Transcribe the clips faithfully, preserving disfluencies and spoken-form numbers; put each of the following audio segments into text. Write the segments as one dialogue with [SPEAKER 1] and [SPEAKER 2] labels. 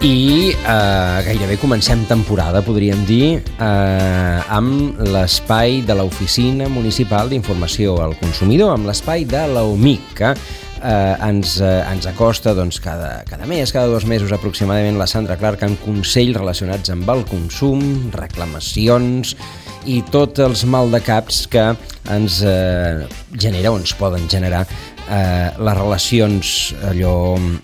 [SPEAKER 1] I eh, gairebé comencem temporada, podríem dir, eh, amb l'espai de l'Oficina Municipal d'Informació al Consumidor, amb l'espai de l'O M I C, que eh, ens, eh, ens acosta doncs, cada, cada mes, cada dos mesos aproximadament, la Sandra Clark amb consells relacionats amb el consum, reclamacions i tots els maldecaps que ens eh, genera o ens poden generar eh, les relacions allò...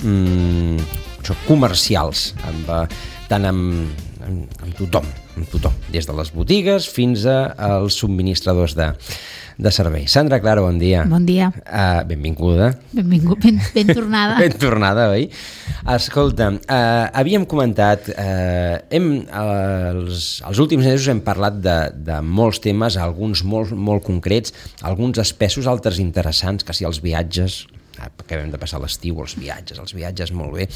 [SPEAKER 1] Mm, comercials, amb, tant amb, amb, amb tothom, amb tothom, des de les botigues fins a, als subministradors de, de servei. Sandra Clara, bon dia.
[SPEAKER 2] Bon dia.
[SPEAKER 1] Uh, benvinguda.
[SPEAKER 2] Benvingut, ben, ben tornada.
[SPEAKER 1] Ben tornada, oi? Escolta, uh, havíem comentat, uh, hem, uh, els, els últims mesos hem parlat de, de molts temes, alguns molt, molt concrets, alguns espessos, altres interessants, que si els viatges, que hem de passar l'estiu, els viatges, els viatges, molt bé.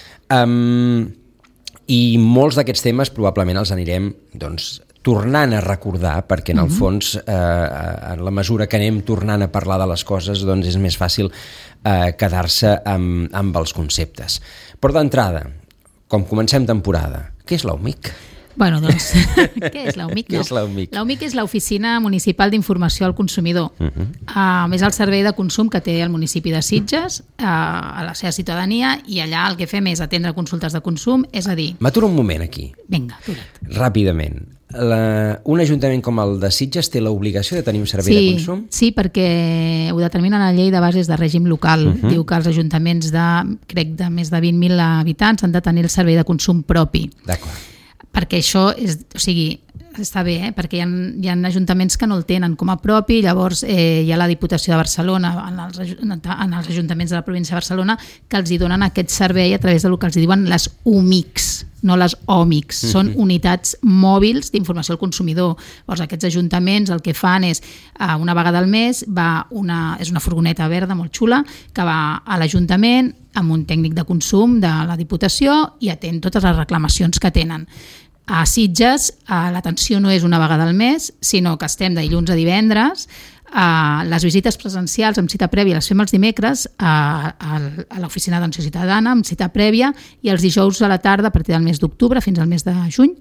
[SPEAKER 1] Um, I molts d'aquests temes probablement els anirem doncs, tornant a recordar, perquè en el fons, eh, en la mesura que anem tornant a parlar de les coses, doncs és més fàcil eh, quedar-se amb, amb els conceptes. Però d'entrada, com comencem temporada, què és l'O M I C?
[SPEAKER 2] Bueno, doncs, què és l'O M I C?
[SPEAKER 1] Què és l'O M I C?
[SPEAKER 2] L'O M I C és l'Oficina Municipal d'Informació al Consumidor. Uh -huh. uh, és el servei de consum que té el municipi de Sitges uh, a la seva ciutadania, i allà el que fem és atendre consultes de consum, és a dir...
[SPEAKER 1] M'aturo un moment aquí.
[SPEAKER 2] Vinga, atura't.
[SPEAKER 1] Ràpidament. La, un ajuntament com el de Sitges té l'obligació de tenir un servei
[SPEAKER 2] sí,
[SPEAKER 1] de consum?
[SPEAKER 2] Sí, perquè ho determina la llei de bases de règim local. Uh -huh. Diu que els ajuntaments de, crec, de més de vint mil habitants han de tenir el servei de consum propi.
[SPEAKER 1] D'acord.
[SPEAKER 2] Perquè això és, o sigui, està bé, eh? Perquè hi ha, hi ha ajuntaments que no el tenen com a propi, llavors eh, hi ha la Diputació de Barcelona, en els, en els ajuntaments de la província de Barcelona, que els hi donen aquest servei a través del que els diuen les U M I Cs, no les O M I Cs, mm-hmm. Són unitats mòbils d'informació al consumidor. Llavors aquests ajuntaments el que fan és, eh, una vegada al mes, va una, és una furgoneta verda molt xula, que va a l'Ajuntament amb un tècnic de consum de la Diputació i atén totes les reclamacions que tenen. A Sitges l'atenció no és una vegada al mes, sinó que estem de dilluns a divendres. Les visites presencials amb cita prèvia les fem els dimecres a, a l'Oficina d'Atenció Ciutadana amb cita prèvia, i els dijous a la tarda a partir del mes d'octubre fins al mes de juny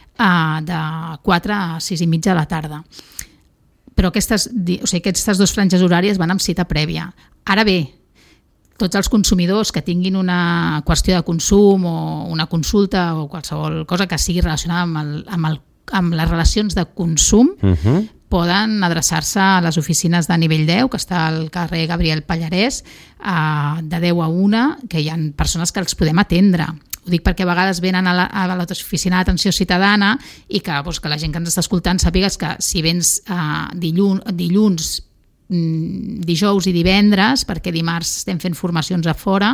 [SPEAKER 2] de quatre a sis i mitja de la tarda. Però aquestes, o sigui, aquestes dues franges horàries van amb cita prèvia. Ara bé, tots els consumidors que tinguin una qüestió de consum o una consulta o qualsevol cosa que sigui relacionada amb, el, amb, el, amb les relacions de consum, uh-huh. poden adreçar-se a les oficines de nivell deu, que està al carrer Gabriel Pallarès, de deu a una, que hi ha persones que els podem atendre. Ho dic perquè a vegades venen a l'oficina d'atenció ciutadana i que, doncs, que la gent que ens està escoltant sàpigues que si vens uh, dilluns, dilluns dijous i divendres, perquè dimarts estem fent formacions a fora,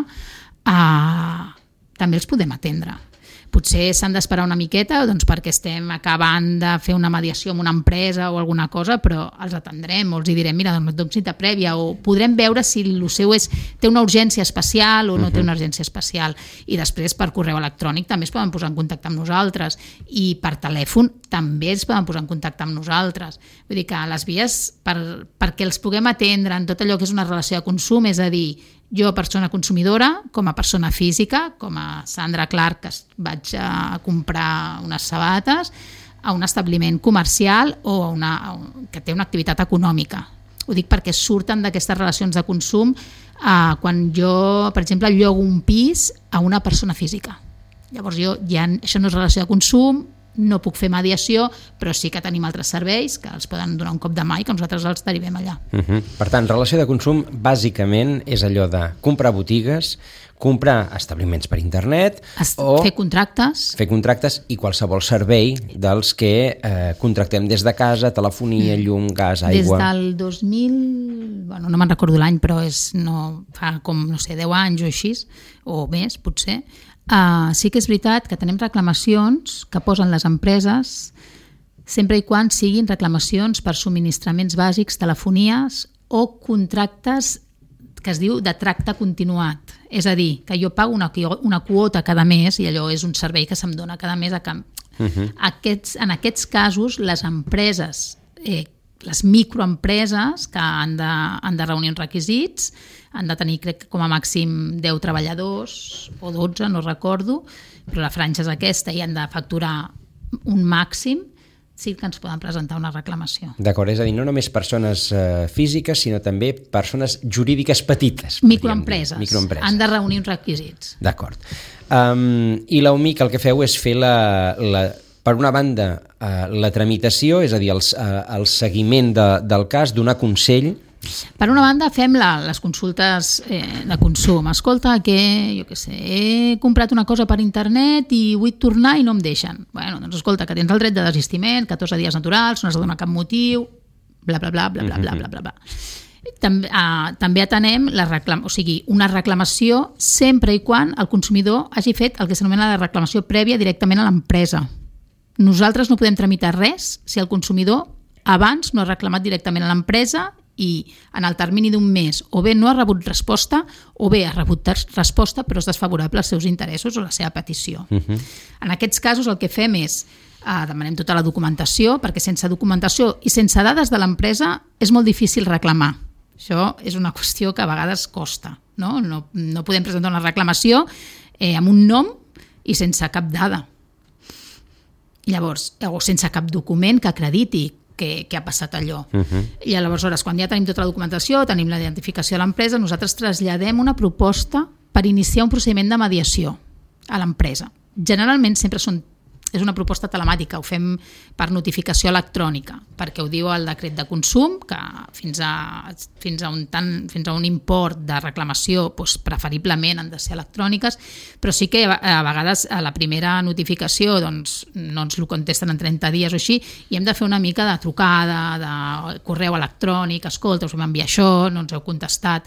[SPEAKER 2] eh, també els podem atendre. Potser s'han d'esperar una miqueta, doncs, perquè estem acabant de fer una mediació amb una empresa o alguna cosa, però els atendrem o els direm, mira, doncs donem cita prèvia, o podrem veure si el seu és, té una urgència especial o no uh-huh. té una urgència especial. I després per correu electrònic també es poden posar en contacte amb nosaltres, i per telèfon també es poden posar en contacte amb nosaltres. Vull dir que les vies per, perquè els puguem atendre en tot allò que és una relació de consum, és a dir, jo, persona consumidora, com a persona física, com a Sandra Clark, que vaig a comprar unes sabates a un establiment comercial o a una, que té una activitat econòmica. Ho dic perquè surten d'aquestes relacions de consum eh, quan jo, per exemple, llogo un pis a una persona física. Llavors, jo ja, això no és relació de consum, no puc fer mediació, però sí que tenim altres serveis que els poden donar un cop de mà i que nosaltres els derivem allà.
[SPEAKER 1] Uh-huh. Per tant, relació de consum bàsicament és allò de comprar botigues, comprar establiments per internet,
[SPEAKER 2] Est-
[SPEAKER 1] o
[SPEAKER 2] fer contractes.
[SPEAKER 1] fer contractes i qualsevol servei dels que eh, contractem des de casa, telefonia, llum, gas, aigua...
[SPEAKER 2] Des del dos mil... Bueno, no me'n recordo l'any, però és, no, fa com, no sé, deu anys o així, o més, potser. Uh, sí que és veritat que tenim reclamacions que posen les empreses sempre i quan siguin reclamacions per subministraments bàsics, telefonies o contractes que es diu de tracte continuat. És a dir, que jo pago una, una quota cada mes i allò és un servei que se'm dona cada mes a camp. Uh-huh. Aquests, en aquests casos, les empreses eh, les microempreses que han de, han de reunir uns requisits, han de tenir, crec, com a màxim deu treballadors o dotze, no recordo, però la franja és aquesta i han de facturar un màxim, sí que ens poden presentar una reclamació.
[SPEAKER 1] D'acord, és a dir, no només persones eh, físiques, sinó també persones jurídiques petites.
[SPEAKER 2] Microempreses. Microempreses. Han de reunir uns requisits.
[SPEAKER 1] D'acord. Um, I la U M I C el que feu és fer la... la per una banda, eh, la tramitació, és a dir, el, eh, el seguiment de, del cas, donar consell.
[SPEAKER 2] Per una banda, fem la, les consultes eh, de consum. Escolta, que jo què sé, he comprat una cosa per internet i vull tornar i no em deixen. Bueno, doncs escolta, que tens el dret de desistiment, catorze dies naturals, no has de donar cap motiu, bla, bla, bla, bla, bla, bla, bla, bla, bla. També, uh, també atenem la reclam... o sigui, una reclamació sempre i quan el consumidor hagi fet el que s'anomena la reclamació prèvia directament a l'empresa. Nosaltres no podem tramitar res si el consumidor abans no ha reclamat directament a l'empresa i en el termini d'un mes o bé no ha rebut resposta o bé ha rebut resposta però és desfavorable als seus interessos o la seva petició. Uh-huh. En aquests casos el que fem és eh, demanem tota la documentació perquè sense documentació i sense dades de l'empresa és molt difícil reclamar. Això és una qüestió que a vegades costa. No, no, no podem presentar una reclamació eh, amb un nom i sense cap dada. Llavors, o sense cap document que acrediti que, que ha passat allò. Uh-huh. I aleshores, quan ja tenim tota la documentació, tenim la identificació de l'empresa, nosaltres traslladem una proposta per iniciar un procediment de mediació a l'empresa. Generalment sempre són, és una proposta telemàtica, ho fem per notificació electrònica, perquè ho diu el decret de consum, que fins a, fins a, un, tant, fins a un import de reclamació doncs, preferiblement han de ser electròniques, però sí que a vegades a la primera notificació doncs, no ens ho contesten en trenta dies o així, i hem de fer una mica de trucada, de correu electrònic, escolta, us vam enviar això, no ens heu contestat.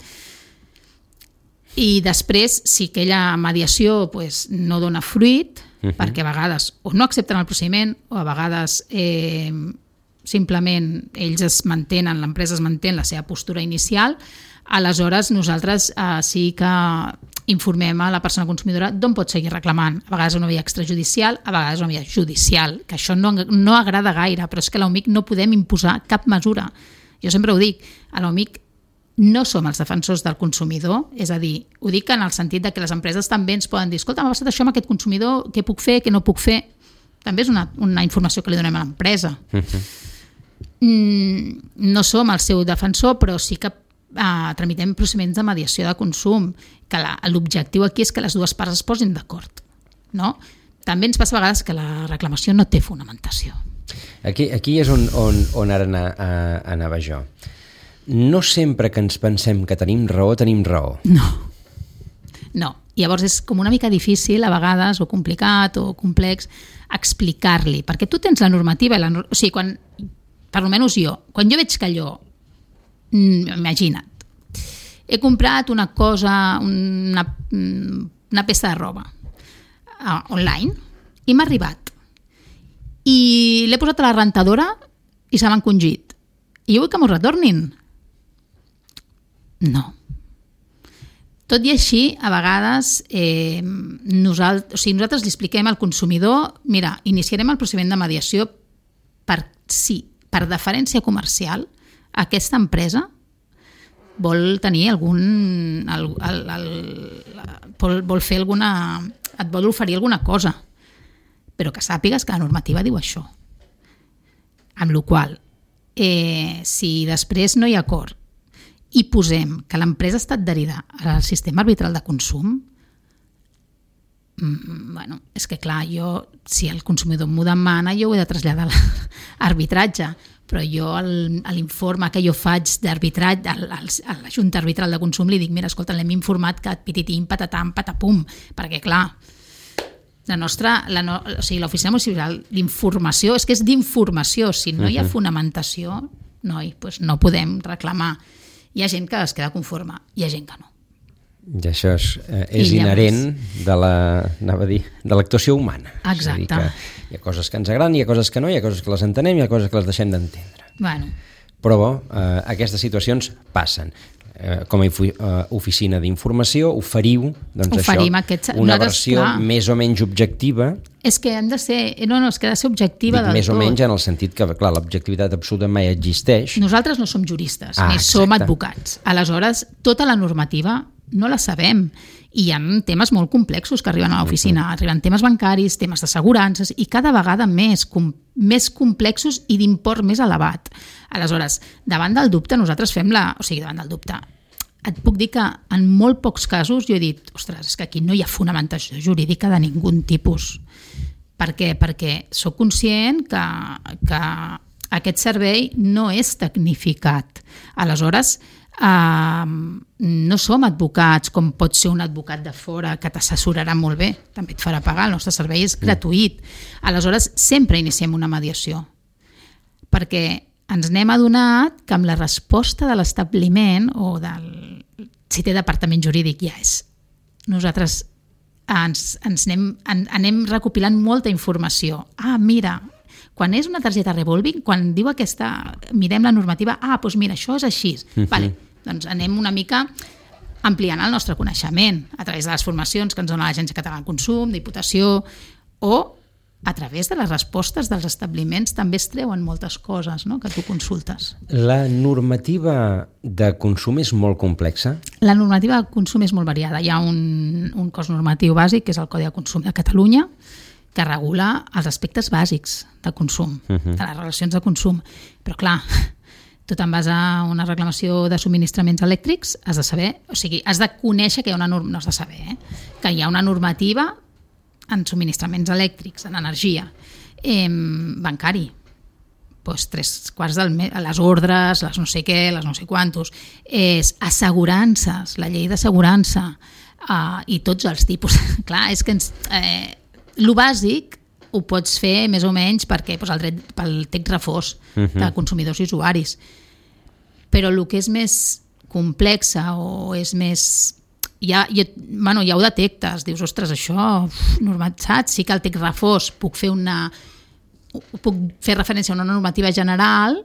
[SPEAKER 2] I després, si aquella mediació pues, no dona fruit, uh-huh. perquè a vegades o no accepten el procediment o a vegades eh, simplement ells es mantenen, l'empresa es mantén la seva postura inicial, aleshores nosaltres eh, sí que informem a la persona consumidora d'on pot seguir reclamant. A vegades una via extrajudicial, a vegades una via judicial, que això no, no agrada gaire, però és que a la U M I C no podem imposar cap mesura. Jo sempre ho dic, a la U M I C no som els defensors del consumidor, és a dir, ho dic en el sentit de que les empreses també ens poden dir, escolta, m'ha passat això amb aquest consumidor, què puc fer, què no puc fer? També és una, una informació que li donem a l'empresa. Uh-huh. Mm, no som el seu defensor, però sí que uh, tramitem procediments de mediació de consum, que la, l'objectiu aquí és que les dues parts es posin d'acord. No? També ens passa a vegades que la reclamació no té fonamentació.
[SPEAKER 1] Aquí, aquí és on, on, on ara anava jo. No sempre que ens pensem que tenim raó, tenim raó.
[SPEAKER 2] No. No. Llavors és com una mica difícil a vegades, o complicat, o complex, explicar-li. Perquè tu tens la normativa, la, o sigui, quan, per almenys jo, quan jo veig que allò, imagina't, he comprat una cosa, una, una peça de roba uh, online, i m'ha arribat. I l'he posat a la rentadora i se m'ha encongit. I jo vull que m'ho retornin. No. Tot i així, a vegades, eh, nosaltres, o sigui, nosaltres li expliquem al consumidor, mira, iniciarem el procediment de mediació per si, per deferència comercial, aquesta empresa vol tenir algun... El, el, el, vol, vol fer alguna... et vol oferir alguna cosa, però que sàpigues que la normativa diu això. Amb la qual cosa, eh, si després no hi ha acord i posem que l'empresa ha estat adherida al sistema arbitral de consum, mm, bueno, és que clar, jo, si el consumidor m'ho demana, jo ho he de traslladar a l'arbitratge, però jo a l'informe que jo faig d'arbitratge, a la Junta Arbitral de Consum li dic, mira, escolta, l'hem informat que pititim, patatam, patapum, perquè clar, la nostra, la no, o sigui, l'oficina municipal d'informació, és que és d'informació, si no hi ha fonamentació, noi, doncs no podem reclamar. Hi ha gent que es queda conforme, hi ha gent que no.
[SPEAKER 1] I això és, eh, és inherent de la, anava a dir, de l'actuació humana.
[SPEAKER 2] Exacte.
[SPEAKER 1] És a dir, que hi ha coses que ens agraden, hi ha coses que no, hi ha coses que les entenem, hi ha coses que les deixem d'entendre.
[SPEAKER 2] Bueno.
[SPEAKER 1] Però eh, aquestes situacions passen. eh, com a oficina d'informació oferiu doncs,
[SPEAKER 2] Oferim
[SPEAKER 1] això,
[SPEAKER 2] aquests,
[SPEAKER 1] una versió clar. més o menys objectiva.
[SPEAKER 2] És que han de ser, no, no, és que ha de ser objectiva
[SPEAKER 1] Dic,
[SPEAKER 2] del
[SPEAKER 1] més
[SPEAKER 2] tot.
[SPEAKER 1] o menys en el sentit que, clar, l'objectivitat absoluta mai existeix.
[SPEAKER 2] Nosaltres no som juristes,
[SPEAKER 1] ah,
[SPEAKER 2] ni
[SPEAKER 1] exacte.
[SPEAKER 2] som advocats. Aleshores, tota la normativa no la sabem. I hi ha temes molt complexos que arriben a l'oficina. Uh-huh. Arriben temes bancaris, temes d'assegurances, i cada vegada més, com, més complexos i d'import més elevat. Aleshores, davant del dubte, nosaltres fem la... O sigui, davant del dubte, et puc dir que en molt pocs casos jo he dit, ostres, és que aquí no hi ha fonamentació jurídica de ningun tipus. Per què? Perquè sóc conscient que, que aquest servei no és tecnificat. Aleshores, Uh, no som advocats com pot ser un advocat de fora que t'assessorarà molt bé, també et farà pagar, el nostre servei és gratuït. Aleshores sempre iniciem una mediació perquè ens n'hem adonat que amb la resposta de l'establiment o del, si té departament jurídic ja és, nosaltres ens, ens anem, en, anem recopilant molta informació. Ah, mira, quan és una targeta revolving, quan diu aquesta, mirem la normativa, ah, doncs mira, això és així. Uh-huh. Vale, doncs anem una mica ampliant el nostre coneixement a través de les formacions que ens dona l'Agència Catalana de Consum, Diputació, o a través de les respostes dels establiments també es treuen moltes coses, no?, que tu consultes.
[SPEAKER 1] La normativa de consum és molt complexa?
[SPEAKER 2] La normativa de consum és molt variada. Hi ha un, un cos normatiu bàsic, que és el Codi de Consum de Catalunya, que regula els aspectes bàsics de consum, uh-huh. de les relacions de consum. Però clar, tu te'n vas a una reclamació de subministraments elèctrics, has de saber, o sigui, has de conèixer que hi ha una norma, no has de saber, eh? que hi ha una normativa en subministraments elèctrics, en energia, eh, bancari, pues tres quarts del mes, les ordres, les no sé què, les no sé quantos, és assegurances, la llei d'assegurança, eh, i tots els tipus. Clar, és que ens... Eh, lo bàsic ho pots fer més o menys perquè pues, el dret pel text refós uh-huh. de consumidors i usuaris. Però el que és més complexa o és més... Ja, ja, bueno, ja ho detectes, dius, ostres, això, uf, normalitzat, sí que el text refós puc fer una... puc fer referència a una normativa general,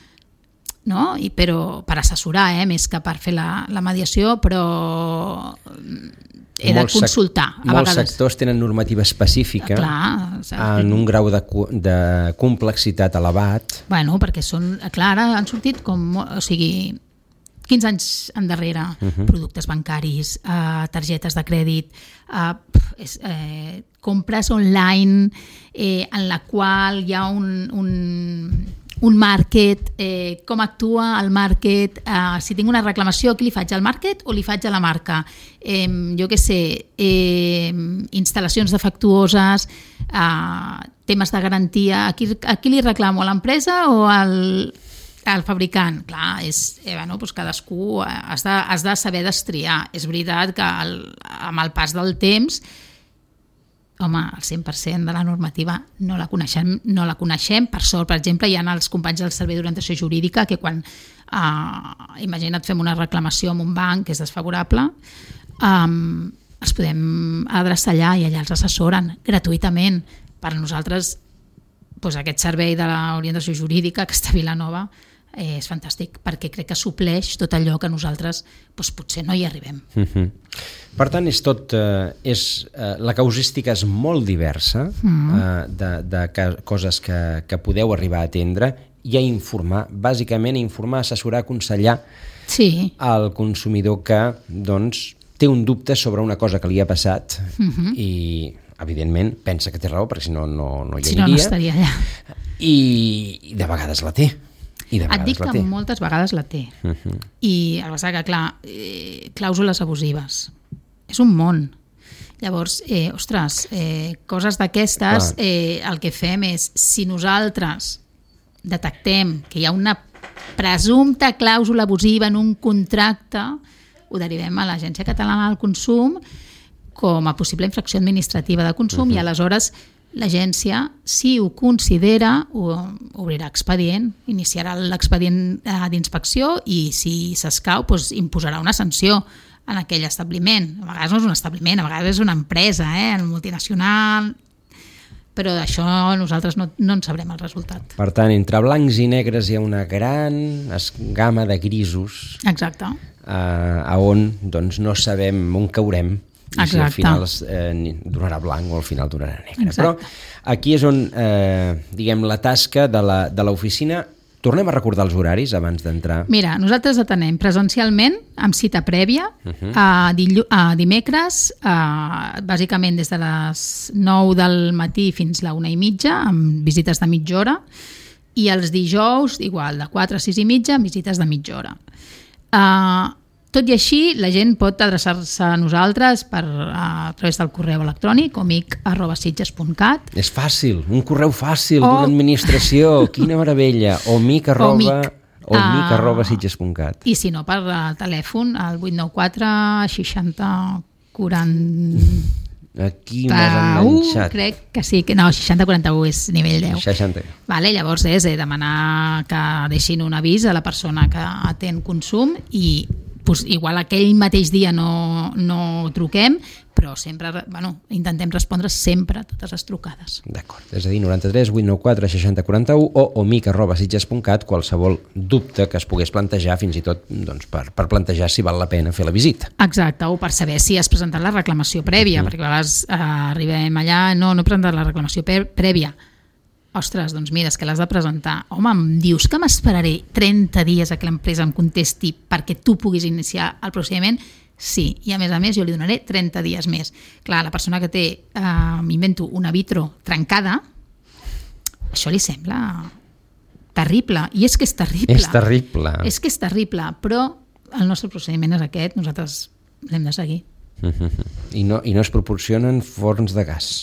[SPEAKER 2] no? I, però per assessorar, eh, més que per fer la, la mediació, però... he molts de consultar.
[SPEAKER 1] Sec- molts vegades. Sectors tenen normativa específica.
[SPEAKER 2] Clar,
[SPEAKER 1] en un grau de, de complexitat elevat.
[SPEAKER 2] Bueno, perquè són, clar, han sortit com, o sigui, quinze anys endarrere, uh-huh. productes bancaris, eh, targetes de crèdit, eh, és, eh, compres online eh, en la qual hi ha un... un un market, eh, com actua el market, eh, si tinc una reclamació, qui li faig, al market o li faig a la marca? Eh, jo què sé, eh, instal·lacions defectuoses, eh, temes de garantia, a qui, a qui li reclamo, a l'empresa o al, al fabricant? Clar, és, eh, bueno, doncs cadascú has de, has de saber destriar. És veritat que el, amb el pas del temps home, el cent per cent de la normativa no la coneixem, no la coneixem. Per sort, per exemple, hi ha els companys del Servei d'Orientació Jurídica que quan, eh, imagina't, fem una reclamació en un banc que és desfavorable, eh, els podem adreçar allà i allà els assessoren gratuïtament. Per nosaltres, doncs aquest servei de l'orientació jurídica que està a Vilanova eh, és fantàstic, perquè crec que supleix tot allò que nosaltres doncs, potser no hi arribem.
[SPEAKER 1] Uh-huh. Per tant, és tot, eh, és, eh, la causística és molt diversa, uh-huh. eh, de, de que, coses que, que podeu arribar a atendre i a informar, bàsicament a informar, assessorar, aconsellar
[SPEAKER 2] sí.
[SPEAKER 1] al consumidor que doncs, té un dubte sobre una cosa que li ha passat uh-huh. i evidentment pensa que té raó perquè si no no, no hi
[SPEAKER 2] si
[SPEAKER 1] aniria,
[SPEAKER 2] no, no estaria allà.
[SPEAKER 1] I, i de vegades la té. I de
[SPEAKER 2] Et dic que
[SPEAKER 1] té.
[SPEAKER 2] moltes vegades la té. Uh-huh. I el que passa que, clar, eh, clàusules abusives. És un món. Llavors, eh, ostres, eh, coses d'aquestes, eh, el que fem és, si nosaltres detectem que hi ha una presumpta clàusula abusiva en un contracte, ho derivem a l'Agència Catalana del Consum com a possible infracció administrativa de consum uh-huh. i aleshores l'agència, si ho considera, ho obrirà expedient, iniciarà l'expedient d'inspecció i si s'escau, doncs, imposarà una sanció en aquell establiment. A vegades no és un establiment, a vegades és una empresa, eh, multinacional. però d'això nosaltres no, no en sabrem el resultat.
[SPEAKER 1] Per tant, entre blancs i negres hi ha una gran gamma de grisos.
[SPEAKER 2] Exacte.
[SPEAKER 1] Eh, on doncs, no sabem on caurem i
[SPEAKER 2] Exacte.
[SPEAKER 1] si al final eh, donarà blanc o al final donarà negre.
[SPEAKER 2] Exacte.
[SPEAKER 1] Però aquí és on, eh, diguem, la tasca de la, de l'oficina. Tornem a recordar els horaris abans d'entrar.
[SPEAKER 2] Mira, nosaltres atenem presencialment amb cita prèvia uh-huh. a, dillu- a dimecres, a, bàsicament des de les nou del matí fins la una i mitja, amb visites de mitja hora, i els dijous, igual, de quatre a sis i mitja, amb visites de mitja hora. Uh, tot i així, la gent pot adreçar-se a nosaltres per, a, a través del correu electrònic omic arroba sitges punt cat.
[SPEAKER 1] És fàcil, un correu fàcil
[SPEAKER 2] O-
[SPEAKER 1] d'una administració, quina meravella, omic arroba,
[SPEAKER 2] Omic.
[SPEAKER 1] omic arroba sitges punt cat.
[SPEAKER 2] I si no, per uh, telèfon, al vuit nou quatre seixanta quaranta...
[SPEAKER 1] Aquí m'has enganxat.
[SPEAKER 2] crec que sí, que no, seixanta quaranta u és nivell deu.
[SPEAKER 1] seixanta.
[SPEAKER 2] Vale, llavors és eh, demanar que deixin un avís a la persona que atén consum i pues, igual aquell mateix dia no, no truquem, però sempre, bueno, intentem respondre sempre a totes les trucades.
[SPEAKER 1] D'acord, és a dir, noranta-tres vuit nou quatre seixanta quaranta-u o omic arroba sitges punt cat, qualsevol dubte que es pogués plantejar, fins i tot doncs, per, per plantejar si val la pena fer la visita.
[SPEAKER 2] Exacte, o per saber si has presentat la reclamació prèvia, mm. perquè a vegades eh, arribem allà, no, no he presentat la reclamació prèvia. Ostres, doncs mira, és que l'has de presentar. Home, em dius que m'esperaré trenta dies a que l'empresa em contesti perquè tu puguis iniciar el procediment? Sí, i a més a més jo li donaré trenta dies més. Clar, la persona que té, eh, m'invento, una vitro trencada, això li sembla terrible, i és que és terrible.
[SPEAKER 1] És terrible.
[SPEAKER 2] És que és terrible, però el nostre procediment és aquest, nosaltres l'hem de seguir.
[SPEAKER 1] I no, i no es proporcionen forns de gas.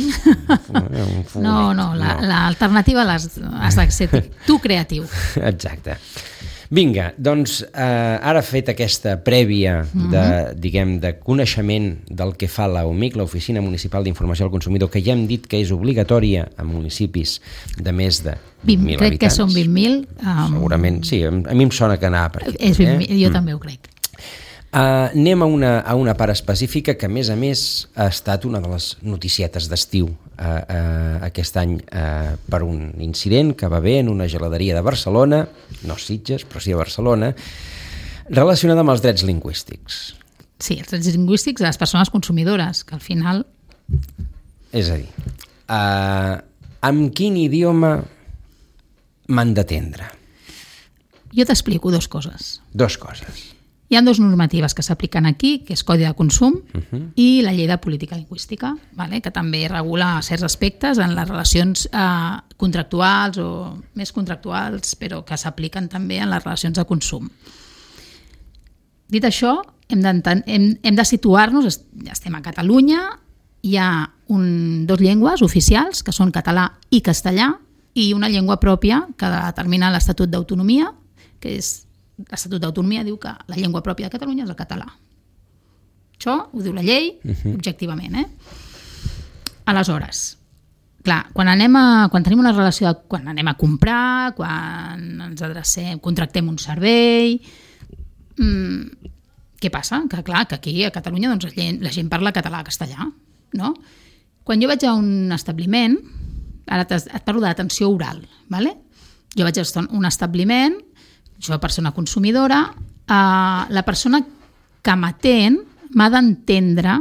[SPEAKER 2] No, no, l'alternativa la, has de ser tu creatiu.
[SPEAKER 1] Exacte. Vinga, doncs eh, ara fet aquesta prèvia de, diguem, de coneixement del que fa la OMIC, l'Oficina Municipal d'Informació al Consumidor, que ja hem dit que és obligatòria a municipis de més de vint mil
[SPEAKER 2] crec
[SPEAKER 1] habitants.
[SPEAKER 2] que són vint mil. Um,
[SPEAKER 1] Segurament, sí, a mi em sona que anava per aquí.
[SPEAKER 2] És vint mil,
[SPEAKER 1] eh?
[SPEAKER 2] jo
[SPEAKER 1] mm.
[SPEAKER 2] també ho crec.
[SPEAKER 1] Uh, anem a una, a una part específica que a més a més ha estat una de les noticietes d'estiu uh, uh, aquest any uh, per un incident que va haver en una geladeria de Barcelona, no Sitges, però sí a Barcelona, relacionada amb els drets lingüístics.
[SPEAKER 2] Sí, els drets lingüístics de les persones consumidores, que al final...
[SPEAKER 1] És a dir, uh, amb quin idioma m'han d'atendre?
[SPEAKER 2] Jo t'explico dues coses.
[SPEAKER 1] Dos coses.
[SPEAKER 2] Hi ha dues normatives que s'apliquen aquí, que és Codi de Consum
[SPEAKER 1] Uh-huh.
[SPEAKER 2] i la Llei de Política Lingüística, vale? Que també regula certs aspectes en les relacions eh, contractuals o més contractuals, però que s'apliquen també en les relacions de consum. Dit això, hem, hem, hem de situar-nos, estem a Catalunya, hi ha un, dos llengües oficials, que són català i castellà, i una llengua pròpia que determina l'Estatut d'Autonomia, que és l'Estatut d'Autonomia diu que la llengua pròpia de Catalunya és el català. Això ho diu la llei, uh-huh. objectivament. Eh? Aleshores, clar, quan, anem a, quan tenim una relació, de, quan anem a comprar, quan ens adrecem, contractem un servei, mmm, què passa? Que clar, que aquí a Catalunya doncs, la, gent, la gent parla català-castellà, no? Quan jo vaig a un establiment, ara et parlo d'atenció oral, ¿vale? Jo vaig a un establiment, jo persona consumidora, eh, la persona que m'atén m'ha d'entendre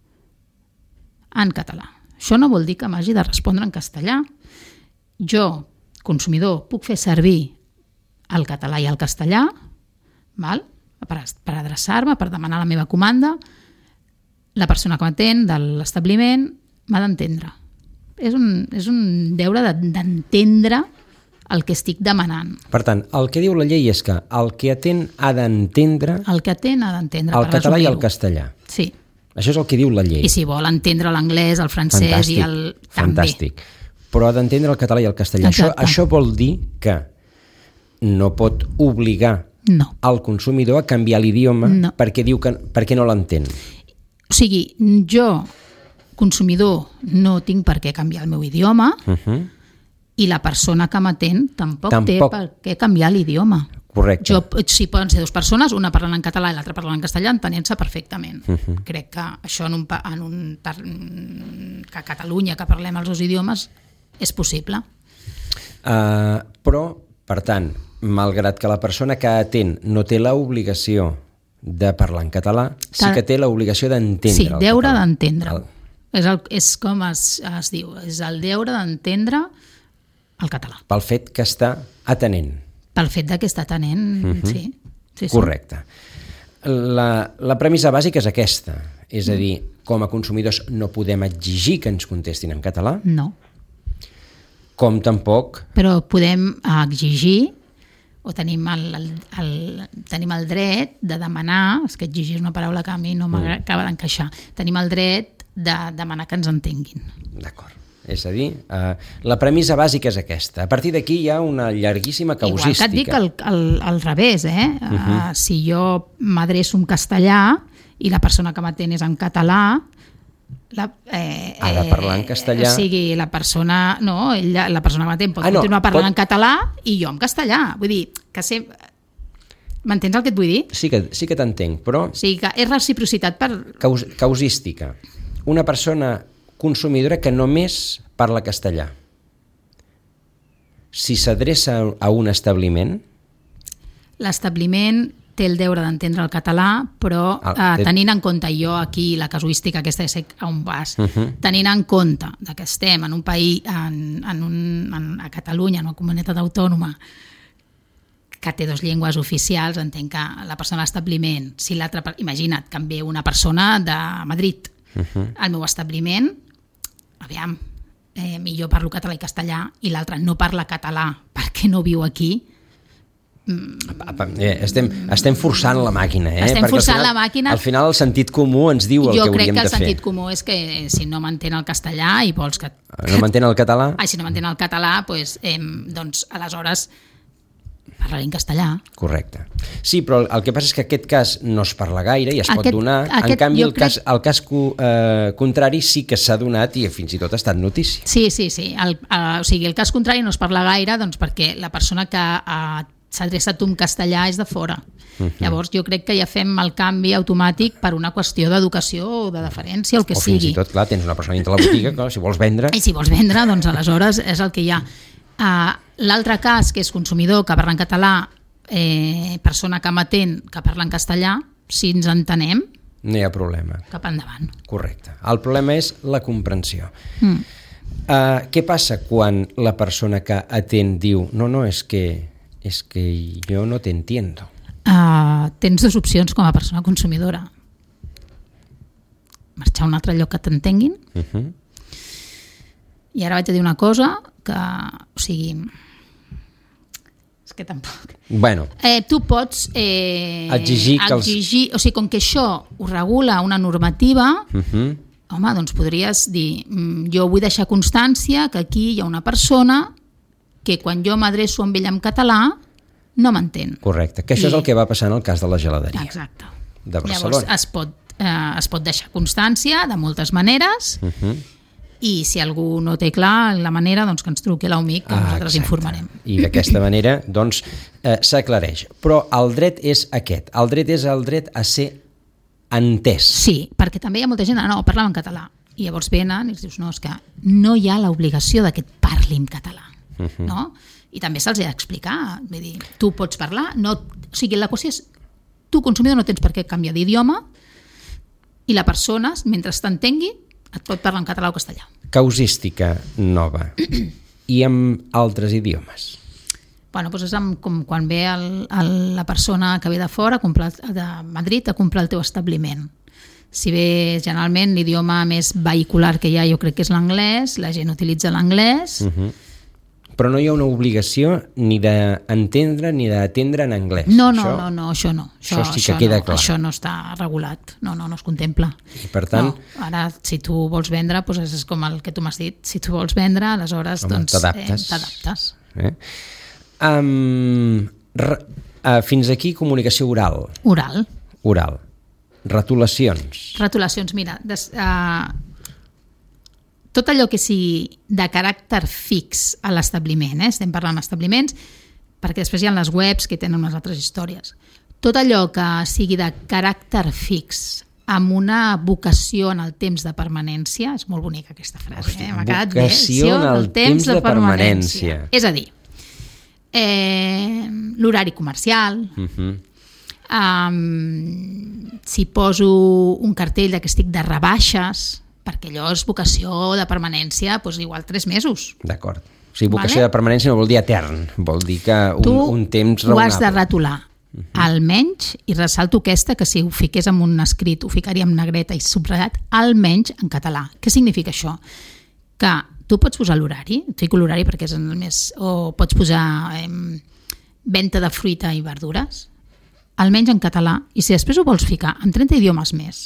[SPEAKER 2] en català. Això no vol dir que m'hagi de respondre en castellà. Jo, consumidor, puc fer servir el català i el castellà, val? Per, per adreçar-me, per demanar la meva comanda. La persona que m'atén de l'establiment m'ha d'entendre. És un, és un deure d'entendre el que estic demanant.
[SPEAKER 1] Per tant, el que diu la llei és que el que atén ha d'entendre
[SPEAKER 2] el que atén ha d'entendre
[SPEAKER 1] el català i el castellà.
[SPEAKER 2] Sí.
[SPEAKER 1] Això és el que diu la llei.
[SPEAKER 2] I si vol entendre l'anglès, el francès
[SPEAKER 1] fantàstic,
[SPEAKER 2] i el...
[SPEAKER 1] Fantàstic. També. Però ha d'entendre el català i el castellà. Això, això vol dir que no pot obligar
[SPEAKER 2] no.
[SPEAKER 1] el consumidor a canviar l'idioma no. perquè diu que perquè no l'entén.
[SPEAKER 2] O sigui, jo, consumidor, no tinc per què canviar el meu idioma, uh-huh. i la persona que m'atén tampoc, tampoc té per què canviar l'idioma.
[SPEAKER 1] Correcte.
[SPEAKER 2] Jo, si poden ser dues persones, una parlant en català i l'altra parlant en castellà, entenent-se perfectament. Uh -huh. Crec que això en un, en un par, que a Catalunya, que parlem els dos idiomes, és possible.
[SPEAKER 1] Uh, però, per tant, malgrat que la persona que atén no té l'obligació de parlar en català, sí que té l'obligació d'entendre
[SPEAKER 2] sí,
[SPEAKER 1] el català.
[SPEAKER 2] Sí, deure d'entendre.
[SPEAKER 1] El...
[SPEAKER 2] És, el, és com es, es diu, és el deure d'entendre el català.
[SPEAKER 1] Pel fet que està atenent.
[SPEAKER 2] Pel fet de que està atenent, uh -huh. sí. sí.
[SPEAKER 1] Correcte. La, la premissa bàsica és aquesta, és a dir, com a consumidors no podem exigir que ens contestin en català.
[SPEAKER 2] No.
[SPEAKER 1] Com tampoc...
[SPEAKER 2] Però podem exigir, o tenim el, el, el, tenim el dret de demanar, és que exigir és una paraula que a mi no m'acaba d'encaixar, tenim el dret de demanar que ens entenguin.
[SPEAKER 1] D'acord. És a dir, eh, la premissa bàsica és aquesta. A partir d'aquí hi ha una llarguíssima causística.
[SPEAKER 2] Igual que et dic al, al, al revés, eh? Uh -huh. uh, si jo m'adreço en castellà i la persona que m'atén és en català, la, eh,
[SPEAKER 1] ha de parlar en castellà.
[SPEAKER 2] Eh, o sigui, la persona, no, ella, la persona que m'atén pot
[SPEAKER 1] ah, no,
[SPEAKER 2] continuar parlant
[SPEAKER 1] pot...
[SPEAKER 2] en català i jo en castellà. Vull dir, que sempre... M'entens el que et vull dir?
[SPEAKER 1] Sí que, sí que t'entenc, però...
[SPEAKER 2] O sigui, que és reciprocitat per...
[SPEAKER 1] Caus, causística. Una persona consumidora que només parla castellà. Si s'adreça a un establiment...
[SPEAKER 2] L'establiment té el deure d'entendre el català, però ah, eh, tenint en compte jo aquí la casuística aquesta de ser a un vas, uh -huh. tenint en compte que estem en un país, en, en un, en, a Catalunya, en una comunitat autònoma, que té dues llengües oficials, entenc que la persona de l'establiment, si l'altra, imagina't que em ve una persona de Madrid uh -huh. al meu establiment, aviam, eh, millor parlo català i castellà i l'altre no parla català perquè no viu aquí.
[SPEAKER 1] Eh, estem, estem forçant la màquina, eh?
[SPEAKER 2] Estem
[SPEAKER 1] Perquè
[SPEAKER 2] forçant
[SPEAKER 1] al final,
[SPEAKER 2] la màquina.
[SPEAKER 1] Al final el sentit comú ens diu el
[SPEAKER 2] jo
[SPEAKER 1] que hauríem de fer.
[SPEAKER 2] Jo crec que el sentit comú és que si no m'entén el castellà i vols que...
[SPEAKER 1] No m'entén el català?
[SPEAKER 2] Ai, si no m'entén el català, pues, eh, doncs aleshores parlaré en castellà.
[SPEAKER 1] Correcte. Sí, però el que passa és que aquest cas no es parla gaire i es
[SPEAKER 2] aquest,
[SPEAKER 1] pot donar.
[SPEAKER 2] Aquest,
[SPEAKER 1] en canvi, el
[SPEAKER 2] crec...
[SPEAKER 1] cas, el cas eh, contrari sí que s'ha donat i fins i tot ha estat notícia.
[SPEAKER 2] Sí, sí, sí. El, eh, o sigui, el cas contrari no es parla gaire doncs, perquè la persona que eh, s'adreça a tu en castellà és de fora. Uh-huh. Llavors jo crec que ja fem el canvi automàtic per una qüestió d'educació o de deferència, el que
[SPEAKER 1] o
[SPEAKER 2] sigui.
[SPEAKER 1] O fins i tot, clar, tens una persona dintre la botiga que si vols vendre...
[SPEAKER 2] I si vols vendre, doncs aleshores és el que hi ha. Uh, L'altre cas, que és consumidor que parla en català, eh, persona que m'atén que parla en castellà, si ens entenem...
[SPEAKER 1] No hi ha problema.
[SPEAKER 2] Cap endavant.
[SPEAKER 1] Correcte. El problema és la comprensió.
[SPEAKER 2] Mm.
[SPEAKER 1] Uh, què passa quan la persona que atén diu no, no, és que... és que jo no te entiendo.
[SPEAKER 2] Uh, tens dues opcions com a persona consumidora. Marxar a un altre lloc que t'entenguin. Uh-huh. I ara vaig a dir una cosa que, o sigui... És que tampoc...
[SPEAKER 1] Bueno.
[SPEAKER 2] Eh, tu pots... Eh,
[SPEAKER 1] exigir que
[SPEAKER 2] exigir, els... O sigui, com que això ho regula una normativa...
[SPEAKER 1] Uh-huh.
[SPEAKER 2] Home, doncs podries dir jo vull deixar constància que aquí hi ha una persona que quan jo m'adreço amb ell en català no m'entén.
[SPEAKER 1] Correcte, que això I... és el que va passar en el cas de la geladeria.
[SPEAKER 2] Exacte.
[SPEAKER 1] De Barcelona.
[SPEAKER 2] Llavors es pot, eh, es pot deixar constància de moltes maneres uh-huh. i si algú no té clar la manera, doncs que ens truqui a l'U M I C que ah, nosaltres exacte. informarem.
[SPEAKER 1] I d'aquesta manera doncs eh, s'aclareix. Però el dret és aquest, el dret és el dret a ser entès.
[SPEAKER 2] Sí, perquè també hi ha molta gent que no, parlava en català i llavors venen i els dius no, és que no hi ha l'obligació de que et parli en català. Uh-huh. No? I també se'ls ha d'explicar, vull dir, tu pots parlar, no, o sigui, la qüestió és tu consumidor no tens per què canviar d'idioma i la persona, mentre t'entengui, et pot parlar en català o castellà.
[SPEAKER 1] Causística nova i amb altres idiomes.
[SPEAKER 2] Bueno, doncs és amb, com quan ve el, el, la persona que ve de fora, a comprar, de Madrid, a comprar el teu establiment. Si bé generalment l'idioma més vehicular que hi ha jo crec que és l'anglès, la gent utilitza l'anglès. Uh-huh.
[SPEAKER 1] Però no hi ha una obligació ni d'entendre ni d'atendre en anglès.
[SPEAKER 2] No, no, això, no, no, això no.
[SPEAKER 1] Això, això sí que
[SPEAKER 2] això
[SPEAKER 1] queda
[SPEAKER 2] no,
[SPEAKER 1] clar.
[SPEAKER 2] Això no està regulat, no, no, no es contempla.
[SPEAKER 1] I per tant...
[SPEAKER 2] No, ara, si tu vols vendre, doncs és com el que tu m'has dit. Si tu vols vendre, aleshores
[SPEAKER 1] home,
[SPEAKER 2] doncs,
[SPEAKER 1] t'adaptes.
[SPEAKER 2] Eh, t'adaptes.
[SPEAKER 1] Eh? Um, re, uh, fins aquí comunicació oral.
[SPEAKER 2] Oral.
[SPEAKER 1] Oral. Retolacions.
[SPEAKER 2] Retolacions, mira, des, uh, tot allò que sigui de caràcter fix a l'establiment, eh? Estem parlant d'establiments, perquè després hi ha les webs que tenen unes altres històries. Tot allò que sigui de caràcter fix, amb una vocació en el temps de permanència, és molt bonica aquesta frase,
[SPEAKER 1] Hosti,
[SPEAKER 2] eh? M'ha quedat bé.
[SPEAKER 1] vocació en el temps de permanència.
[SPEAKER 2] És a dir, eh, l'horari comercial,
[SPEAKER 1] Uh-huh.
[SPEAKER 2] um, si poso un cartell de que estic de rebaixes, perquè allò és vocació de permanència, doncs igual tres mesos.
[SPEAKER 1] D'acord. O sigui, vocació
[SPEAKER 2] Vale?
[SPEAKER 1] de permanència no vol dir etern, vol dir que un,
[SPEAKER 2] Tu
[SPEAKER 1] un temps
[SPEAKER 2] ho has de
[SPEAKER 1] raonable.
[SPEAKER 2] retolar. Uh-huh. Almenys, i ressalto aquesta, que si ho fiqués en un escrit, ho ficaria en negreta i subratllat, almenys en català. Què significa això? Que tu pots posar l'horari, et fico l'horari perquè és el més... o pots posar eh, venda de fruita i verdures, almenys en català, i si després ho vols ficar en trenta idiomes més,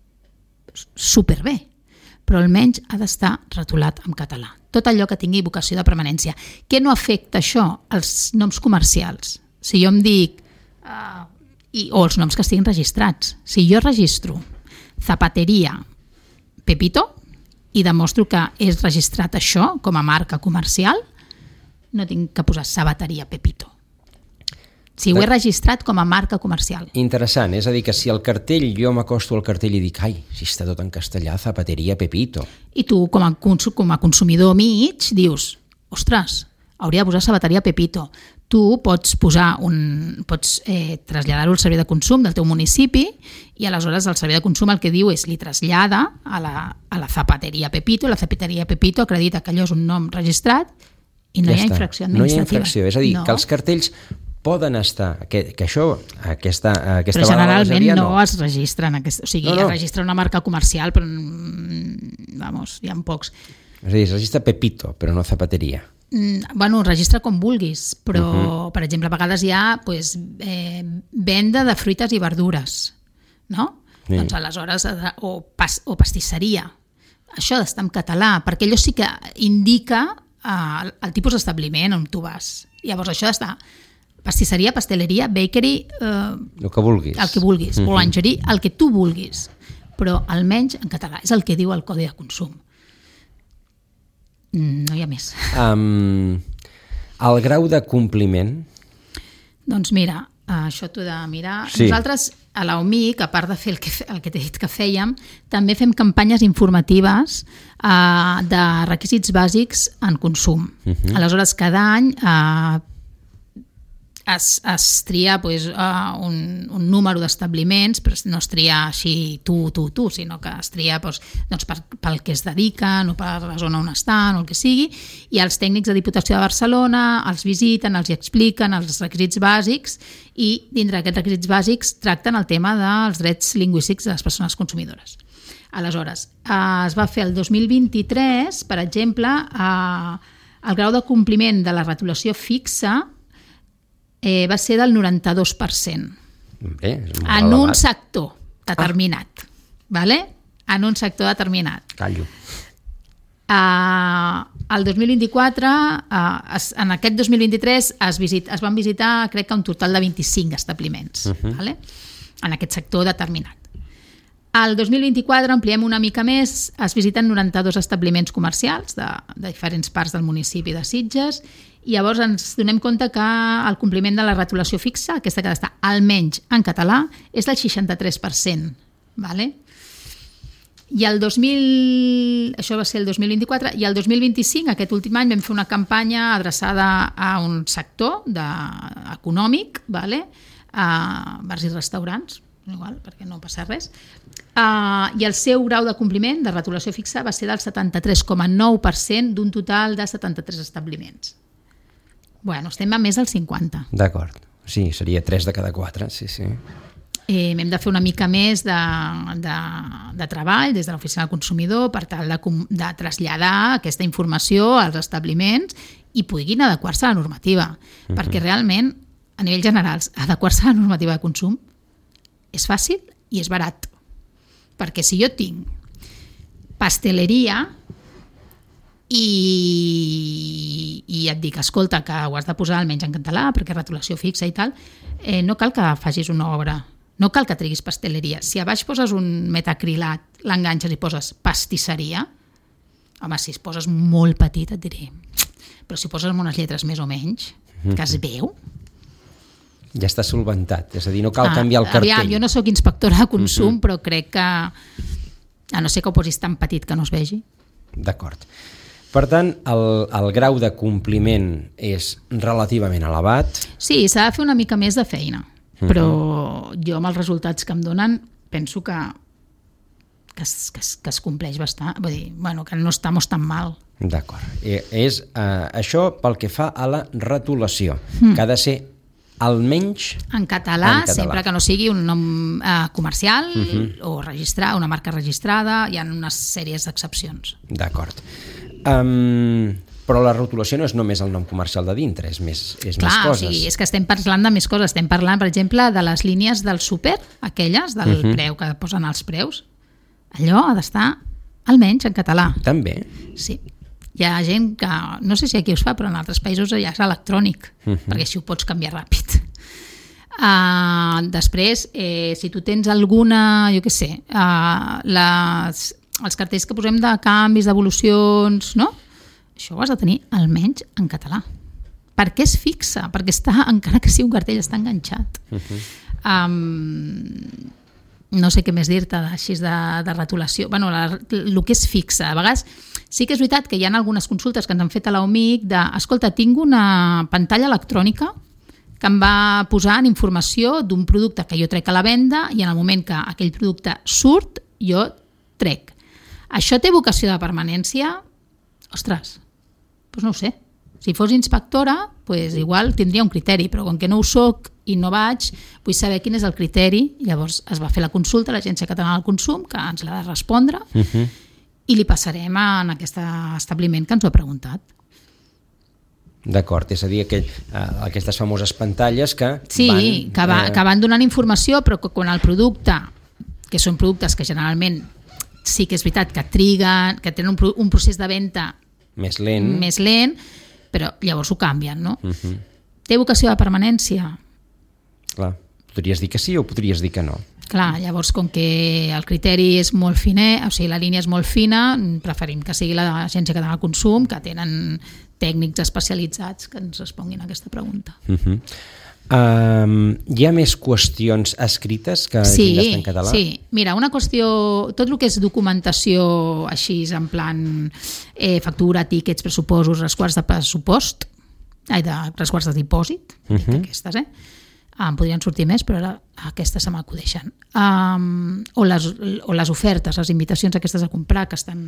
[SPEAKER 2] superbé, però almenys ha d'estar retolat en català. Tot allò que tingui vocació de permanència. Què no afecta això? Els noms comercials. Si jo em dic... Uh, i, o els noms que estiguin registrats. Si jo registro Zapateria Pepito i demostro que és registrat això com a marca comercial, no tinc que posar Sabateria Pepito. Si ho he registrat com a marca comercial.
[SPEAKER 1] Interessant, és a dir, que si el cartell, jo m'acosto al cartell i dic, ai, si està tot en castellà, Zapateria Pepito.
[SPEAKER 2] I tu, com a, cons com a consumidor mig, dius, ostres, hauria de posar Sabateria Pepito. Tu pots posar un, pots eh, traslladar-ho al servei de consum del teu municipi i aleshores el servei de consum el que diu és li trasllada a la, a la Zapateria Pepito, la Zapateria Pepito acredita que allò és un nom registrat i no
[SPEAKER 1] Ja
[SPEAKER 2] hi ha
[SPEAKER 1] està.
[SPEAKER 2] infracció
[SPEAKER 1] No hi ha
[SPEAKER 2] administrativa.
[SPEAKER 1] infracció, és a dir,
[SPEAKER 2] no.
[SPEAKER 1] que els cartells poden estar, que, que això, aquesta, aquesta
[SPEAKER 2] Però
[SPEAKER 1] vegada
[SPEAKER 2] generalment
[SPEAKER 1] la
[SPEAKER 2] no.
[SPEAKER 1] no
[SPEAKER 2] es registren, aquest, o sigui,
[SPEAKER 1] No, no.
[SPEAKER 2] es registra una marca comercial, però mm, vamos, hi ha pocs.
[SPEAKER 1] És a dir, es registra Pepito, però no Zapateria.
[SPEAKER 2] Mm, bueno, registra com vulguis, però,
[SPEAKER 1] Uh-huh.
[SPEAKER 2] per exemple, a vegades hi ha pues, eh, venda de fruites i verdures, no?
[SPEAKER 1] Sí.
[SPEAKER 2] Doncs aleshores, ha de- o, pas, o pastisseria. Això ha d'estar en català, perquè allò sí que indica eh, el, el tipus d'establiment on tu vas. Llavors això ha d'estar pastisseria, pasteleria, bakery, eh,
[SPEAKER 1] El que vulguis.
[SPEAKER 2] el que vulguis,
[SPEAKER 1] Mhm.
[SPEAKER 2] boulangerie, el que tu vulguis, però almenys en català. És el que diu el Codi de Consum. No hi ha més.
[SPEAKER 1] Um, el grau de compliment,
[SPEAKER 2] Doncs mira, això t'ho he de mirar.
[SPEAKER 1] Sí.
[SPEAKER 2] Nosaltres, a la U M I C, a part de fer el que, el que t'he dit que fèiem, també fem campanyes informatives eh, de requisits bàsics en consum.
[SPEAKER 1] Mhm.
[SPEAKER 2] Aleshores, cada any eh, es, es tria pues, uh, un, un número d'establiments, però no es tria així tu, tu, tu, sinó que es tria pues, doncs, per, pel que es dediquen o per la zona on estan o el que sigui, i els tècnics de Diputació de Barcelona els visiten, els hi expliquen els requisits bàsics i dintre d'aquests requisits bàsics tracten el tema dels drets lingüístics de les persones consumidores. Aleshores, eh, es va fer el dos mil vint-i-tres, per exemple, eh, el grau de compliment de la retolació fixa Eh, va ser del noranta-dos per cent
[SPEAKER 1] bé, és molt
[SPEAKER 2] en
[SPEAKER 1] elevat.
[SPEAKER 2] un sector determinat. Ah. Vale? En un sector determinat.
[SPEAKER 1] Callo.
[SPEAKER 2] Uh, el dos mil vint-i-quatre, uh, es, en aquest dos mil vint-i-tres es, visit, es van visitar, crec que un total de vint-i-cinc establiments, uh-huh. vale? En aquest sector determinat. El dos mil vint-i-quatre ampliem una mica més, es visiten noranta-dos establiments comercials de, de diferents parts del municipi de Sitges i llavors ens donem compte que el compliment de la retolació fixa, aquesta que ha d'estar almenys en català, és del seixanta-tres per cent. Vale? I el dos mil... Això va ser el dos mil vint-i-quatre i el dos mil vint-i-cinc, aquest últim any, vam fer una campanya adreçada a un sector de, econòmic, vale? A bars i restaurants, igual, perquè no passa res, uh, i el seu grau de compliment de retolació fixa va ser del setanta-tres coma nou per cent d'un total de setanta-tres establiments. Bueno, estem a més del cinquanta.
[SPEAKER 1] D'acord. Sí, seria tres de cada quatre, sí, sí.
[SPEAKER 2] Eh, hem de fer una mica més de, de, de treball des de l'oficina del consumidor per tal de, de traslladar aquesta informació als establiments i puguin adequar-se a la normativa. Uh-huh. Perquè realment, a nivell general, adequar-se a la normativa de consum és fàcil i és barat. Perquè si jo tinc pasteleria i, i et dic, escolta, que ho has de posar almenys en català perquè retolació fixa i tal, eh, no cal que facis una obra, no cal que triguis pasteleria. Si a baix poses un metacrilat, l'enganxes i poses pastisseria, home, si es poses molt petit et diré, però si poses amb unes lletres més o menys, que es veu.
[SPEAKER 1] Ja està solventat, és a dir, no cal ah, canviar el cartell.
[SPEAKER 2] Aviam, jo no sóc inspectora de consum, uh-huh. però crec que, a no ser que ho posis tan petit que no es vegi.
[SPEAKER 1] D'acord. Per tant, el, el grau de compliment és relativament elevat.
[SPEAKER 2] Sí, s'ha de fer una mica més de feina, uh-huh. però jo amb els resultats que em donen penso que, que, es, que, es, que es compleix bastant, vull dir, bueno, que no estem tan mal.
[SPEAKER 1] D'acord. I és uh, això pel que fa a la retolació, mm. que ha de ser almenys
[SPEAKER 2] en català,
[SPEAKER 1] en català,
[SPEAKER 2] sempre que no sigui un nom uh, comercial
[SPEAKER 1] uh-huh.
[SPEAKER 2] o registrar, una marca registrada, hi ha unes sèries d'excepcions.
[SPEAKER 1] D'acord. Um, però la rotulació no és només el nom comercial de dintre, és més, és
[SPEAKER 2] Clar,
[SPEAKER 1] més coses.
[SPEAKER 2] O sigui, és que estem parlant de més coses. Estem parlant, per exemple, de les línies del súper, aquelles, del uh-huh. preu que posen els preus. Allò ha d'estar almenys en català.
[SPEAKER 1] També?
[SPEAKER 2] Sí. Hi ha gent que, no sé si aquí us fa, però en altres països ja és electrònic, uh-huh. perquè així ho pots canviar ràpid. Uh, després, eh, si tu tens alguna, jo què sé, uh, les, els cartells que posem de canvis, d'evolucions, no? Això ho has de tenir almenys en català. Per què es fixa? Perquè està, encara que sigui un cartell, està enganxat. Uh-huh. Um, no sé què més dir-te així de, de retolació. Bueno, la, el que es fixa. A vegades sí que és veritat que hi ha algunes consultes que ens han fet a l'Omic de, escolta, tinc una pantalla electrònica que em va posant informació d'un producte que jo trec a la venda i en el moment que aquell producte surt, jo trec. Això té vocació de permanència? Ostres, doncs no ho sé. Si fos inspectora, pues igual tindria un criteri, però com que no ho soc i no vaig, vull saber quin és el criteri. Llavors es va fer la consulta a l'Agència Catalana del Consum, que ens l'ha de respondre, uh-huh. i li passarem en aquest establiment que ens ho ha preguntat.
[SPEAKER 1] D'acord, és a dir, aquell, uh, aquestes famoses pantalles que
[SPEAKER 2] sí,
[SPEAKER 1] van...
[SPEAKER 2] Sí, que, va, eh... que van donant informació, però que quan el producte, que són productes que generalment sí que és veritat que triguen, que tenen un, un procés de venda
[SPEAKER 1] més lent,
[SPEAKER 2] més lent però llavors ho canvien, no?
[SPEAKER 1] Uh-huh.
[SPEAKER 2] Té vocació de permanència?
[SPEAKER 1] Clar, podries dir que sí o podries dir que no.
[SPEAKER 2] Clar, llavors com que el criteri és molt finer, o sigui, la línia és molt fina, preferim que sigui l'Agència Catalana del Consum, que tenen tècnics especialitzats que ens responguin a aquesta pregunta.
[SPEAKER 1] Uh-huh. Um, hi ha més qüestions escrites que
[SPEAKER 2] sí,
[SPEAKER 1] hagin d'estar en català?
[SPEAKER 2] Sí, mira, una qüestió, tot el que és documentació així en plan eh, factura, tíquets, pressupostos, resguards de pressupost, ai, de resguards de dipòsit, uh-huh. aquestes, eh? Em podrien sortir més, però ara aquestes se m'acudeixen. Um, o, les, o les ofertes, les invitacions aquestes a comprar que estan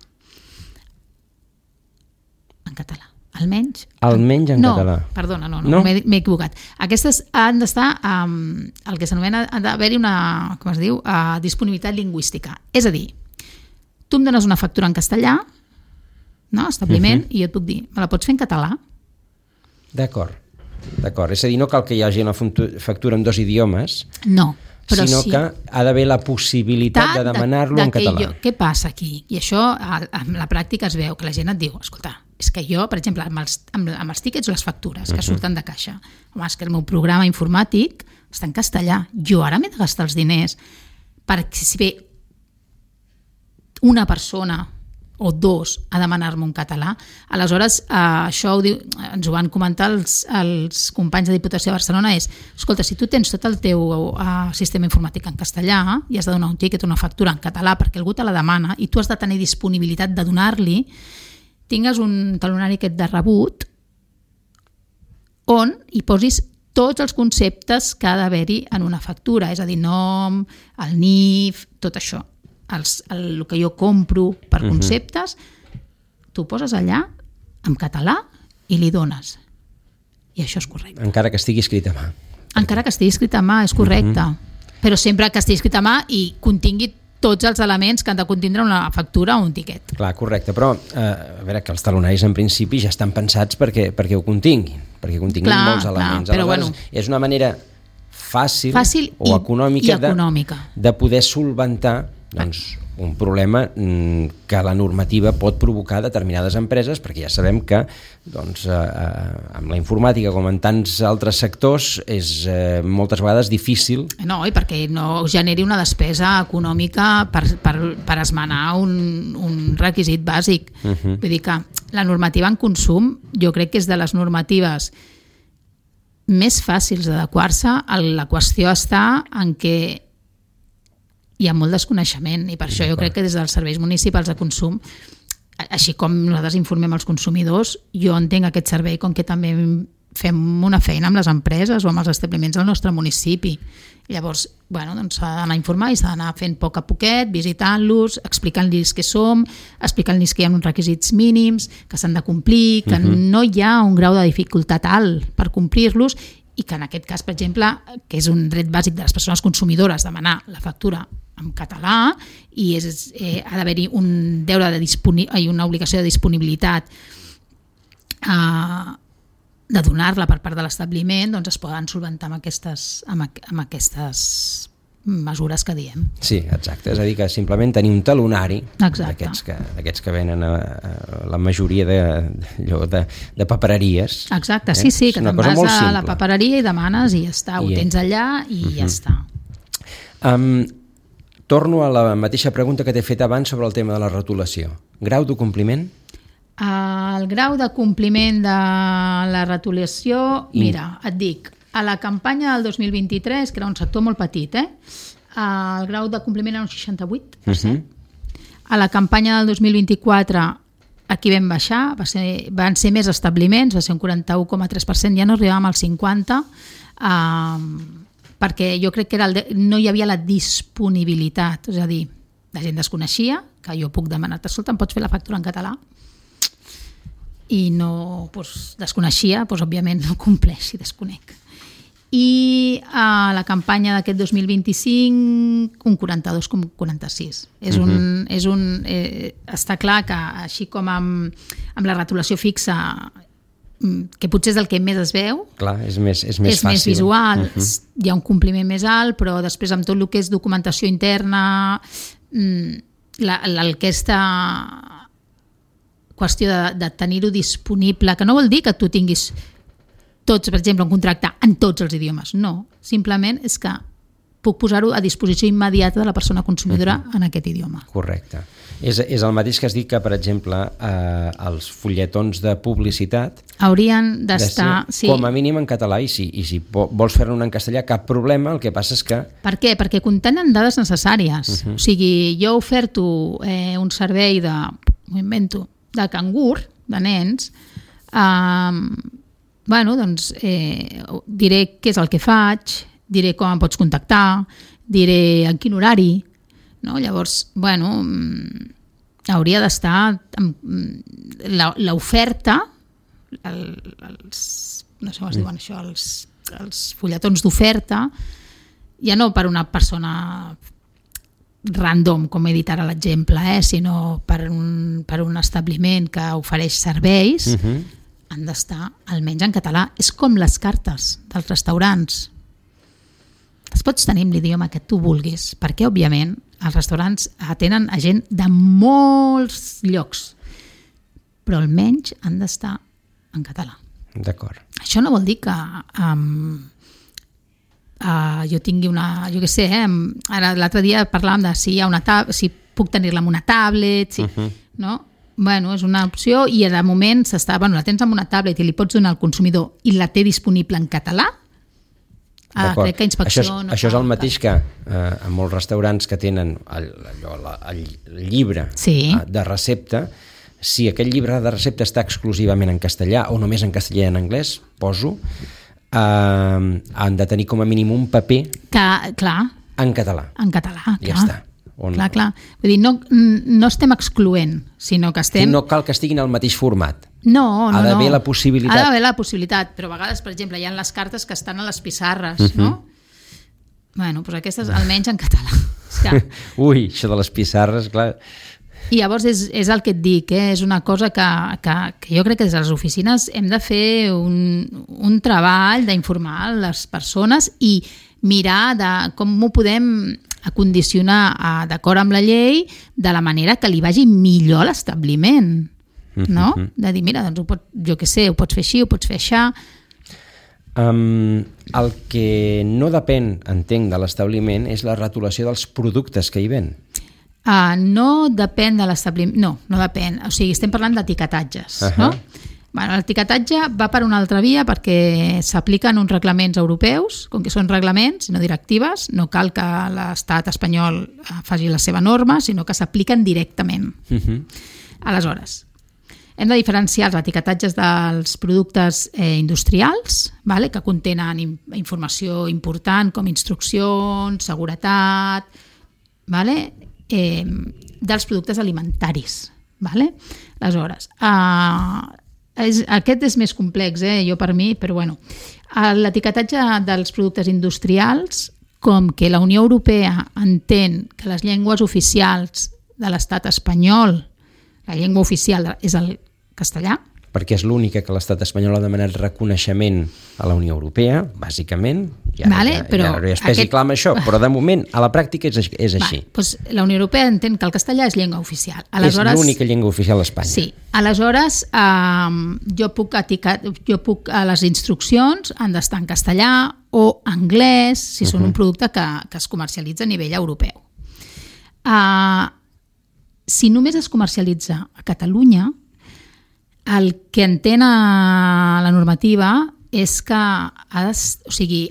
[SPEAKER 2] en català. Almenys?
[SPEAKER 1] Almenys en
[SPEAKER 2] no,
[SPEAKER 1] català.
[SPEAKER 2] Perdona, no, no,
[SPEAKER 1] no?
[SPEAKER 2] m'he, m'he equivocat. Aquestes han d'estar um, el que s'anomena, ha d'haver-hi una, com es diu, uh, disponibilitat lingüística. És a dir, tu em dones una factura en castellà, no, establiment, uh-huh. i jo et puc dir, me la pots fer en català?
[SPEAKER 1] D'acord. D'acord, és a dir, no cal que hi hagi una factura en dos idiomes,
[SPEAKER 2] no, però
[SPEAKER 1] sinó
[SPEAKER 2] sí.
[SPEAKER 1] que ha d'haver la possibilitat de demanar-lo de, de en català.
[SPEAKER 2] Jo, què passa aquí? I això, amb la pràctica es veu, que la gent et diu, escolta, és que jo, per exemple, amb els, amb, amb els tíquets o les factures que uh-huh. surten de caixa, home, és que el meu programa informàtic està en castellà. Jo ara m'he de gastar els diners perquè si ve una persona o dos a demanar-me un català. Aleshores, eh, això ho diu, ens ho van comentar els, els companys de Diputació de Barcelona, és, escolta, si tu tens tot el teu eh, sistema informàtic en castellà i has de donar un tíquet o una factura en català perquè algú te la demana i tu has de tenir disponibilitat de donar-li, tingues un talonari aquest de rebut on hi posis tots els conceptes que ha d'haver-hi en una factura, és a dir, nom, el N I F, tot això. Els, el, el que jo compro per conceptes, uh-huh. tu poses allà en català i li dones. I això és correcte.
[SPEAKER 1] Encara que estigui escrit a mà.
[SPEAKER 2] Encara que estigui escrit a mà, és correcte. Uh-huh. Però sempre que estigui escrit a mà i contingui tots els elements que han de contindre una factura o un tiquet.
[SPEAKER 1] Clar, correcte, però eh, a veure, que els talonaris en principi ja estan pensats perquè, perquè ho continguin, perquè continguin clar, molts elements. Clar, però bueno, és una manera fàcil, fàcil o i, econòmica,
[SPEAKER 2] i econòmica.
[SPEAKER 1] De, de poder solventar doncs, un problema que la normativa pot provocar a determinades empreses, perquè ja sabem que doncs, eh, amb la informàtica com en tants altres sectors és eh, moltes vegades difícil.
[SPEAKER 2] No, i perquè no generi una despesa econòmica per, per, per esmenar un, un requisit bàsic. Uh-huh. Vull dir que la normativa en consum jo crec que és de les normatives més fàcils d'adequar-se. La qüestió està en què hi ha molt desconeixement i per això jo crec que des dels serveis municipals de consum, així com nosaltres informem els consumidors, jo entenc aquest servei com que també fem una feina amb les empreses o amb els establiments del nostre municipi. Llavors, bueno, doncs s'ha d'anar a informar i s'ha d'anar fent a poc a poquet, visitant-los, explicant-los què som, explicant-los que hi ha uns requisits mínims, que s'han de complir, que uh-huh. no hi ha un grau de dificultat alt per complir-los i que en aquest cas, per exemple, que és un dret bàsic de les persones consumidores, demanar la factura en català i és, eh, ha d'haver-hi un deure de disponi- una obligació de disponibilitat eh, de donar-la per part de l'establiment, doncs es poden solventar amb aquestes, amb, amb aquestes mesures que diem.
[SPEAKER 1] Sí, exacte. És a dir, que simplement tenir un talonari d'aquests que, d'aquests que venen a, a la majoria de, de, de, de papereries.
[SPEAKER 2] Exacte, sí, sí, que te'n vas a
[SPEAKER 1] simple.
[SPEAKER 2] la papereria i demanes i ja està, ho I tens allà i uh-huh. ja està.
[SPEAKER 1] Um, torno a la mateixa pregunta que t'he fet abans sobre el tema de la rotulació. Grau de compliment?
[SPEAKER 2] El grau de compliment de la rotulació, mira, et dic, a la campanya del dos mil vint-i-tres, que era un sector molt petit, eh? El grau de compliment era un seixanta-vuit per cent. Uh-huh. A la campanya del dos mil vint-i-quatre aquí vam baixar, va ser, van ser més establiments, va ser un quaranta-u coma tres per cent, ja no arribàvem al cinquanta per cent, eh, perquè jo crec que era el de, no hi havia la disponibilitat, és a dir, la gent desconeixia, que jo puc demanar-te, escolta, em pots fer la factura en català? I no, doncs, desconeixia, doncs, òbviament no compleix i desconec. I a la campanya d'aquest dos mil vint-i-cinc un quaranta-dos coma quaranta-sis. És un, uh-huh. és un, eh, està clar que així com amb, amb la rotulació fixa, que potser és el que més es veu,
[SPEAKER 1] clar, és més, és més
[SPEAKER 2] és
[SPEAKER 1] fàcil.
[SPEAKER 2] Més visual,
[SPEAKER 1] uh-huh.
[SPEAKER 2] hi ha un compliment més alt, però després amb tot el que és documentació interna, la, la, aquesta qüestió de, de tenir-ho disponible, que no vol dir que tu tinguis tots, per exemple, un contracte en tots els idiomes, no, simplement és que puc posar-ho a disposició immediata de la persona consumidora uh-huh. en aquest idioma.
[SPEAKER 1] Correcte. És, és el mateix que es diu que, per exemple, eh, els fulletons de publicitat
[SPEAKER 2] haurien d'estar...
[SPEAKER 1] De sí. Com a mínim en català, i si, i si vols fer-ne un en castellà, cap problema, el que passa és que... Per
[SPEAKER 2] què? Perquè contenen dades necessàries. Uh-huh. O sigui, jo oferto eh, un servei de... m'ho invento, de cangur, de nens, eh, bueno, doncs eh, diré què és el que faig, diré com em pots contactar, diré en quin horari, no? Llavors, bueno, hauria d'estar l'oferta, el, els, no sé com es diuen això, els, els fulletons d'oferta, ja no per una persona random, com he dit ara l'exemple, eh, sinó per un, per un establiment que ofereix serveis, uh-huh. han d'estar almenys en català. És com les cartes dels restaurants. Es pots tenir en l'idioma que tu vulguis, perquè, òbviament, els restaurants atenen a gent de molts llocs, però almenys han d'estar en català.
[SPEAKER 1] D'acord.
[SPEAKER 2] Això no vol dir que um, uh, jo tingui una... Jo què sé, eh, ara l'altre dia parlàvem de si, hi ha una tab- si puc tenir-la amb una tablet, si, uh-huh. no? Bueno, és una opció i de moment s'està... Bueno, la tens amb una tablet i li pots donar al consumidor i la té disponible en català. Ah, crec que inspecció
[SPEAKER 1] això és,
[SPEAKER 2] no
[SPEAKER 1] això és el mateix que eh, en molts restaurants que tenen el, allò, el, el llibre
[SPEAKER 2] sí.
[SPEAKER 1] eh, de recepta, si aquell llibre de recepta està exclusivament en castellà o només en castellà i en anglès, poso, eh, han de tenir com a mínim un paper
[SPEAKER 2] que, clar,
[SPEAKER 1] en català.
[SPEAKER 2] En català, clar.
[SPEAKER 1] Ja està. On...
[SPEAKER 2] Clar, clar. Vull dir, no, no estem excloent, sinó que estem...
[SPEAKER 1] No cal que estiguin al mateix format.
[SPEAKER 2] No, no,
[SPEAKER 1] ha d'haver
[SPEAKER 2] no.
[SPEAKER 1] la possibilitat.
[SPEAKER 2] Ha d'haver la possibilitat, però a vegades, per exemple, hi ha les cartes que estan a les pissarres, uh-huh. no? Bueno, doncs aquestes almenys en català. És que...
[SPEAKER 1] Ui, això de les pissarres, clar...
[SPEAKER 2] I llavors és, és el que et dic, eh? És una cosa que, que, que jo crec que des de les oficines hem de fer un, un treball d'informar les persones i mirar de com ho podem acondicionar a, d'acord amb la llei de la manera que li vagi millor a l'establiment. No? De dir, mira, doncs ho pot, jo què sé, ho pots fer així, ho pots fer això.
[SPEAKER 1] Um, el que no depèn, entenc, de l'establiment és la rotulació dels productes que hi ven.
[SPEAKER 2] Uh, no depèn de l'establiment, no, no depèn. O sigui, estem parlant d'etiquetatges, uh-huh. no? Bueno, l'etiquetatge va per una altra via perquè s'apliquen uns reglaments europeus, com que són reglaments, no directives, no cal que l'estat espanyol faci la seva norma, sinó que s'apliquen directament. Uh-huh. Aleshores, hem de diferenciar els etiquetatges dels productes eh, industrials, vale? Que contenen informació important com instruccions, seguretat, vale? eh, dels productes alimentaris. Vale? Aleshores, uh, és, aquest és més complex, eh, jo per mi, però bueno, l'etiquetatge dels productes industrials, com que la Unió Europea entén que les llengües oficials de l'estat espanyol, la llengua oficial és el castellà,
[SPEAKER 1] perquè és l'única que l'estat espanyol ha demanat reconeixement a la Unió Europea, bàsicament, ja,
[SPEAKER 2] vale,
[SPEAKER 1] ja,
[SPEAKER 2] però
[SPEAKER 1] ja, ja es pesi aquest... clama això, però de moment a la pràctica és, és així.
[SPEAKER 2] Va, doncs la Unió Europea entén que el castellà és llengua oficial. Aleshores,
[SPEAKER 1] és l'única llengua oficial a Espanya.
[SPEAKER 2] Sí, aleshores eh, jo puc etiquet, jo puc, a les instruccions han d'estar en castellà o anglès, si uh-huh. són un producte que, que es comercialitza a nivell europeu. Uh, si només es comercialitza a Catalunya, el que entén a la normativa és que ha de, o sigui,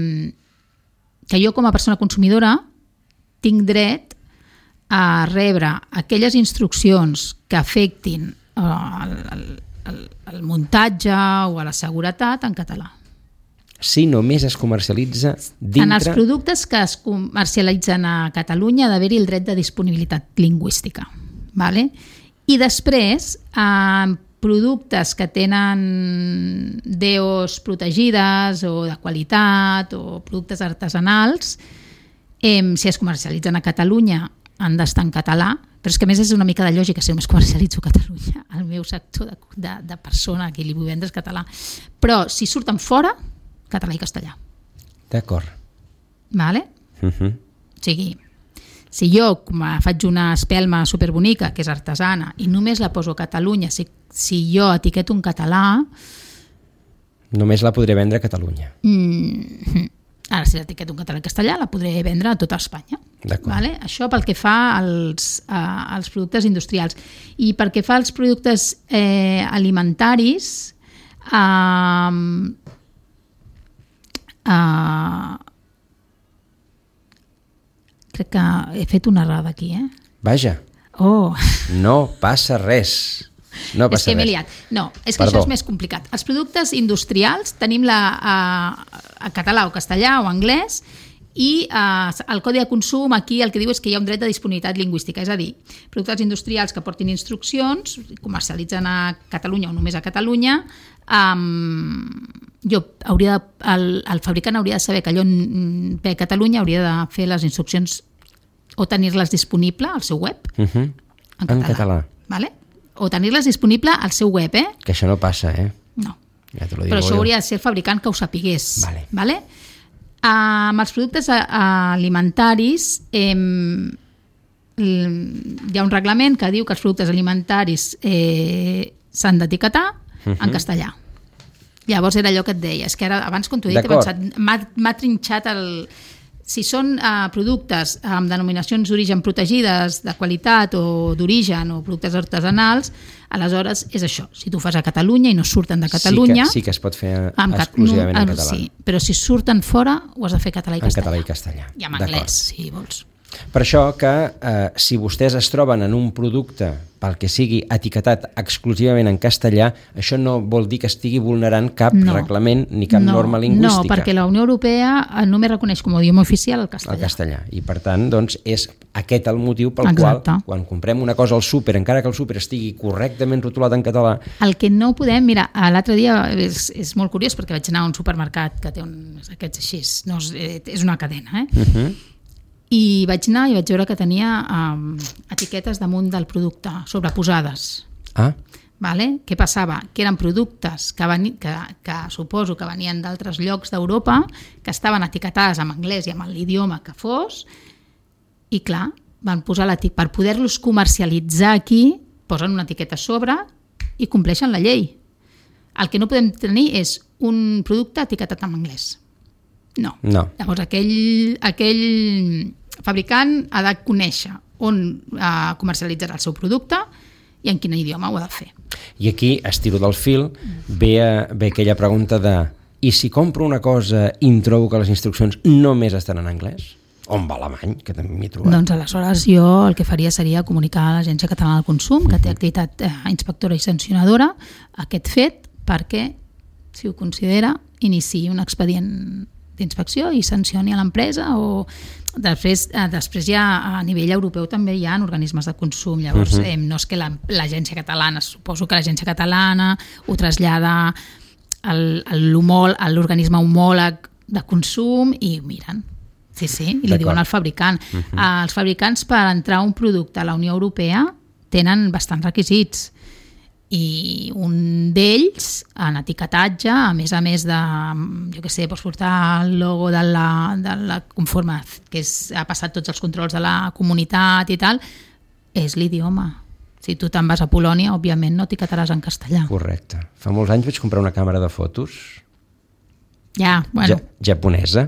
[SPEAKER 2] que jo com a persona consumidora tinc dret a rebre aquelles instruccions que afectin el, el, el, el muntatge o a la seguretat en català.
[SPEAKER 1] Si només es comercialitza dintre...
[SPEAKER 2] En els productes que es comercialitzen a Catalunya ha d'haver-hi el dret de disponibilitat lingüística. Vale? I després, eh, productes que tenen D Os protegides o de qualitat o productes artesanals, eh, si es comercialitzen a Catalunya han d'estar en català, però és que a més és una mica de lògica si només comercialitzo a Catalunya. El meu sector de, de, de persona a qui li vull vendre és català. Però si surten fora, català i castellà.
[SPEAKER 1] D'acord.
[SPEAKER 2] Vale?
[SPEAKER 1] Uh-huh.
[SPEAKER 2] O sigui, si jo faig una espelma superbonica que és artesana i només la poso a Catalunya, si, si jo etiqueto un català...
[SPEAKER 1] Només la podré vendre a Catalunya.
[SPEAKER 2] Mm, ara, si l'etiqueto un català i castellà, la podré vendre a tota Espanya. Vale? Això pel que fa als, a, als productes industrials. I pel que fa als productes eh, alimentaris... Eh, Uh, crec que he fet una errada aquí, eh?
[SPEAKER 1] Vaja.
[SPEAKER 2] Oh.
[SPEAKER 1] No passa res. No passa
[SPEAKER 2] és que m'he
[SPEAKER 1] res.
[SPEAKER 2] liat. No, és que
[SPEAKER 1] Perdó.
[SPEAKER 2] això és més complicat. Els productes industrials tenim la, a, a català o castellà o anglès i eh, el codi de consum aquí el que diu és que hi ha un dret de disponibilitat lingüística, és a dir, productes industrials que portin instruccions, comercialitzen a Catalunya o només a Catalunya, um, jo hauria de, el, el fabricant hauria de saber que allò ve a Catalunya, hauria de fer les instruccions o tenir-les disponible al seu web
[SPEAKER 1] uh-huh. en català, en català.
[SPEAKER 2] Vale? O tenir-les disponible al seu web, eh?
[SPEAKER 1] Que això no passa, eh?
[SPEAKER 2] No.
[SPEAKER 1] Ja te lo digo
[SPEAKER 2] però això
[SPEAKER 1] jo.
[SPEAKER 2] hauria de ser el fabricant que ho sapigués.
[SPEAKER 1] Vale.
[SPEAKER 2] Vale? Amb els productes alimentaris eh, hi ha un reglament que diu que els productes alimentaris eh, s'han d'etiquetar uh-huh. en castellà. Llavors era allò que et deia, és que ara abans quan t'ho he dit he pensat, m'ha, m'ha trinxat el... Si són eh, productes amb denominacions d'origen protegides, de qualitat o d'origen o productes artesanals, aleshores és això. Si tu fas a Catalunya i no surten de Catalunya...
[SPEAKER 1] Sí que, sí que es pot fer exclusivament
[SPEAKER 2] no,
[SPEAKER 1] en català.
[SPEAKER 2] Sí, però si surten fora ho has de fer català i castellà.
[SPEAKER 1] En català i castellà.
[SPEAKER 2] I en anglès, si vols.
[SPEAKER 1] Per això que eh, si vostès es troben en un producte pel que sigui etiquetat exclusivament en castellà, això no vol dir que estigui vulnerant cap no, reglament ni cap
[SPEAKER 2] no,
[SPEAKER 1] norma lingüística.
[SPEAKER 2] No, perquè la Unió Europea només reconeix com a idioma oficial el castellà.
[SPEAKER 1] El castellà. I per tant, doncs, és aquest el motiu pel
[SPEAKER 2] Exacte.
[SPEAKER 1] qual quan comprem una cosa al súper, encara que el súper estigui correctament rotulat en català...
[SPEAKER 2] El que no podem... Mira, l'altre dia és, és molt curiós perquè vaig anar a un supermercat que té uns aquests així, no, és una cadena, eh? Uh-huh. I vaig anar i vaig veure que tenia um, etiquetes damunt del producte, sobreposades.
[SPEAKER 1] Ah.
[SPEAKER 2] Vale? Què passava? Que eren productes que, veni, que, que suposo que venien d'altres llocs d'Europa, que estaven etiquetades en anglès i amb l'idioma que fos, i clar, van posar l'etiqueta, per poder-los comercialitzar aquí, posen una etiqueta a sobre i compleixen la llei. El que no podem tenir és un producte etiquetat en anglès. No.
[SPEAKER 1] no.
[SPEAKER 2] Llavors aquell, aquell fabricant ha de conèixer on eh, comercialitzarà el seu producte i en quin idioma ho ha de fer.
[SPEAKER 1] I aquí, estiro del fil, ve, a, ve aquella pregunta de i si compro una cosa i em trobo que les instruccions només estan en anglès? On va alemany, que també m'hi he trobat?
[SPEAKER 2] Doncs aleshores jo el que faria seria comunicar a l'Agència Catalana del Consum, que té activitat eh, inspectora i sancionadora, aquest fet, perquè, si ho considera, iniciï un expedient d'inspecció i sancioni a l'empresa o després, eh, després ja a nivell europeu també hi ha organismes de consum, llavors uh-huh. eh, no és que la, l'Agència Catalana, suposo que l'Agència Catalana ho trasllada al, a l'organisme homòleg de consum i miren. Sí, sí, i li D'acord. Diuen al fabricant. Uh-huh. Els fabricants per entrar un producte a la Unió Europea tenen bastants requisits i un d'ells, en etiquetatge, a més a més de, jo què sé, pots portar el logo de la, de la conforme, que és, ha passat tots els controls de la comunitat i tal, és l'idioma. Si tu te'n vas a Polònia, òbviament no etiquetaràs en castellà.
[SPEAKER 1] Correcte. Fa molts anys vaig comprar una càmera de fotos
[SPEAKER 2] ja, bueno.
[SPEAKER 1] ja, japonesa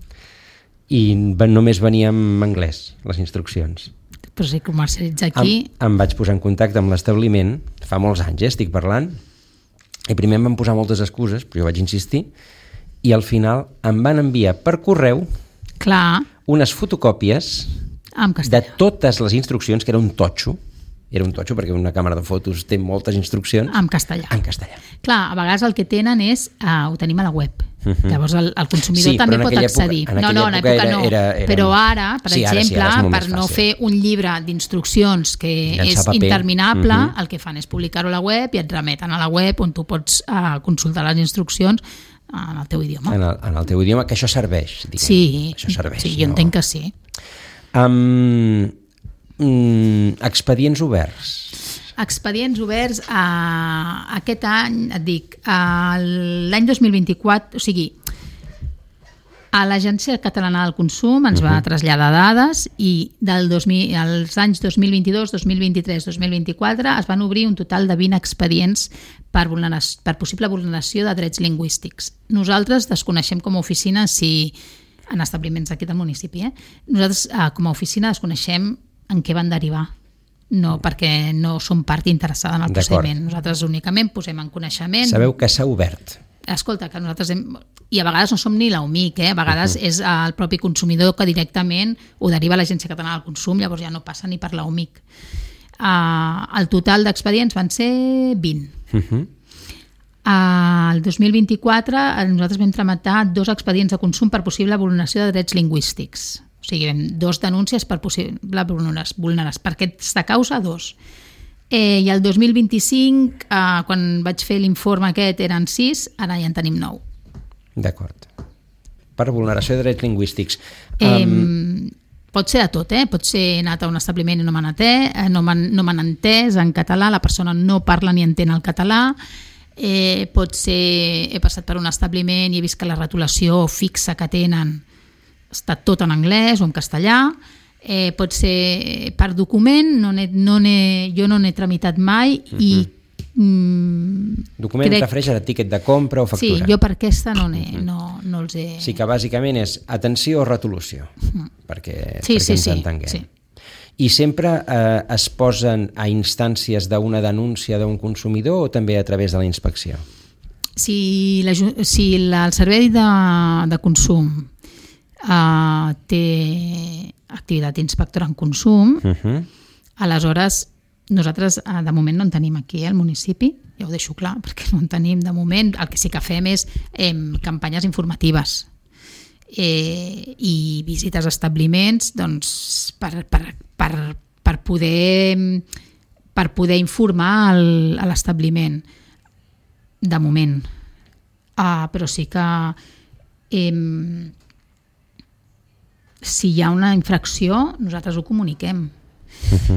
[SPEAKER 1] i només venia en anglès, les instruccions.
[SPEAKER 2] Però si comercialitza aquí...
[SPEAKER 1] Em, em vaig posar en contacte amb l'establiment, fa molts anys, eh, estic parlant, i primer em van posar moltes excuses, però jo vaig insistir, i al final em van enviar per correu
[SPEAKER 2] Clar.
[SPEAKER 1] unes fotocòpies de totes les instruccions, que era un totxo, era un totxo perquè una càmera de fotos té moltes instruccions.
[SPEAKER 2] En castellà.
[SPEAKER 1] En castellà.
[SPEAKER 2] Clar, a vegades el que tenen és, uh, ho tenim a la web. Uh-huh. Llavors el, el consumidor
[SPEAKER 1] sí,
[SPEAKER 2] també pot accedir.
[SPEAKER 1] Època,
[SPEAKER 2] no, no, en època no. Era, era... Però ara, per sí, exemple, ara sí, ara per no fer un llibre d'instruccions que Llançar és paper. interminable, uh-huh. el que fan és publicar-ho a la web i et remeten a la web on tu pots uh, consultar les instruccions en el teu idioma.
[SPEAKER 1] En el, en el teu idioma, que això serveix, diguem.
[SPEAKER 2] Sí,
[SPEAKER 1] això serveix,
[SPEAKER 2] sí jo no? entenc que sí.
[SPEAKER 1] Um, um, expedients oberts.
[SPEAKER 2] Expedients oberts a aquest any, et dic, l'any dos mil vint-i-quatre, o sigui, a l'Agència Catalana del Consum ens uh-huh. va traslladar dades i del dos mil, als anys dos mil vint-i-dos, dos mil vint-i-tres, dos mil vint-i-quatre es van obrir un total de vint expedients per, per possible vulneració de drets lingüístics. Nosaltres desconeixem com a oficina si, en establiments d'aquí del municipi, eh? nosaltres com a oficina desconeixem en què van derivar. No, perquè no som part interessada en el procediment. Nosaltres únicament posem en coneixement...
[SPEAKER 1] Sabeu que s'ha obert.
[SPEAKER 2] Escolta, que nosaltres hem... I a vegades no som ni l'O M I C, eh? A vegades uh-huh. és el propi consumidor que directament ho deriva a l'Agència Catalana del Consum, llavors ja no passa ni per l'O M I C. Uh, el total d'expedients van ser vint. Uh-huh. Uh, el dos mil vint-i-quatre nosaltres vam tramitar dos expedients de consum per possible vulneració de drets lingüístics. O sigui, dos denúncies per possible vulneració. Per aquesta causa, dos. Eh, I el dos mil vint-i-cinc, eh, quan vaig fer l'informe aquest, eren sis, ara ja en tenim nou.
[SPEAKER 1] D'acord. Per vulneració de drets lingüístics.
[SPEAKER 2] Eh, um... Pot ser de tot, eh? Pot ser anat a un establiment i no m'han atès, no m'han no m'han entès en català, la persona no parla ni entén el català, eh, pot ser, he passat per un establiment i he vist que la retolació fixa que tenen està tot en anglès o en castellà, eh, pot ser per document, no n'he, no n'he, jo no n'he tramitat mai uh-huh. i... Mm,
[SPEAKER 1] document crec... refereix a tiquet de compra o factura?
[SPEAKER 2] Sí, jo per aquesta no, uh-huh. no, no els he...
[SPEAKER 1] Sí que bàsicament és atenció o retolació, uh-huh. perquè,
[SPEAKER 2] sí,
[SPEAKER 1] perquè
[SPEAKER 2] sí,
[SPEAKER 1] ens
[SPEAKER 2] sí,
[SPEAKER 1] entenguem.
[SPEAKER 2] Sí.
[SPEAKER 1] I sempre eh, es posen a instàncies d'una denúncia d'un consumidor o també a través de la inspecció?
[SPEAKER 2] Si, la, si la, el servei de, de consum Uh, té activitat inspectora en consum, uh-huh. aleshores nosaltres uh, de moment no en tenim aquí al municipi, ja ho deixo clar, perquè no en tenim de moment. El que sí que fem és eh, campanyes informatives eh, i visites a establiments doncs, per, per, per, per, poder, per poder informar el, a l'establiment de moment. Uh, però sí que eh, si hi ha una infracció, nosaltres ho comuniquem. Uh-huh.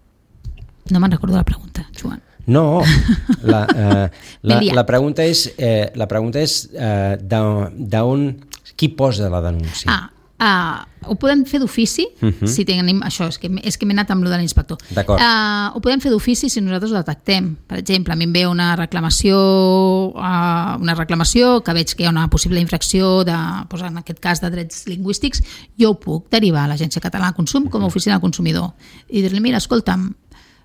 [SPEAKER 2] No me'n recordo la pregunta, Joan.
[SPEAKER 1] No, la, eh, la, la pregunta és, eh, la pregunta és eh, d'on, qui posa la denúncia?
[SPEAKER 2] Ah, ah, ho podem fer d'ofici, uh-huh. si tenim, això, és que, és que m'he anat amb lo de l'inspector.
[SPEAKER 1] D'acord.
[SPEAKER 2] Uh, ho podem fer d'ofici si nosaltres ho detectem. Per exemple, a mi em ve una reclamació, uh, una reclamació que veig que hi ha una possible infracció, de, doncs en aquest cas de drets lingüístics, jo ho puc derivar a l'Agència Catalana de Consum com a oficina del consumidor i dir-li, mira, escolta'm,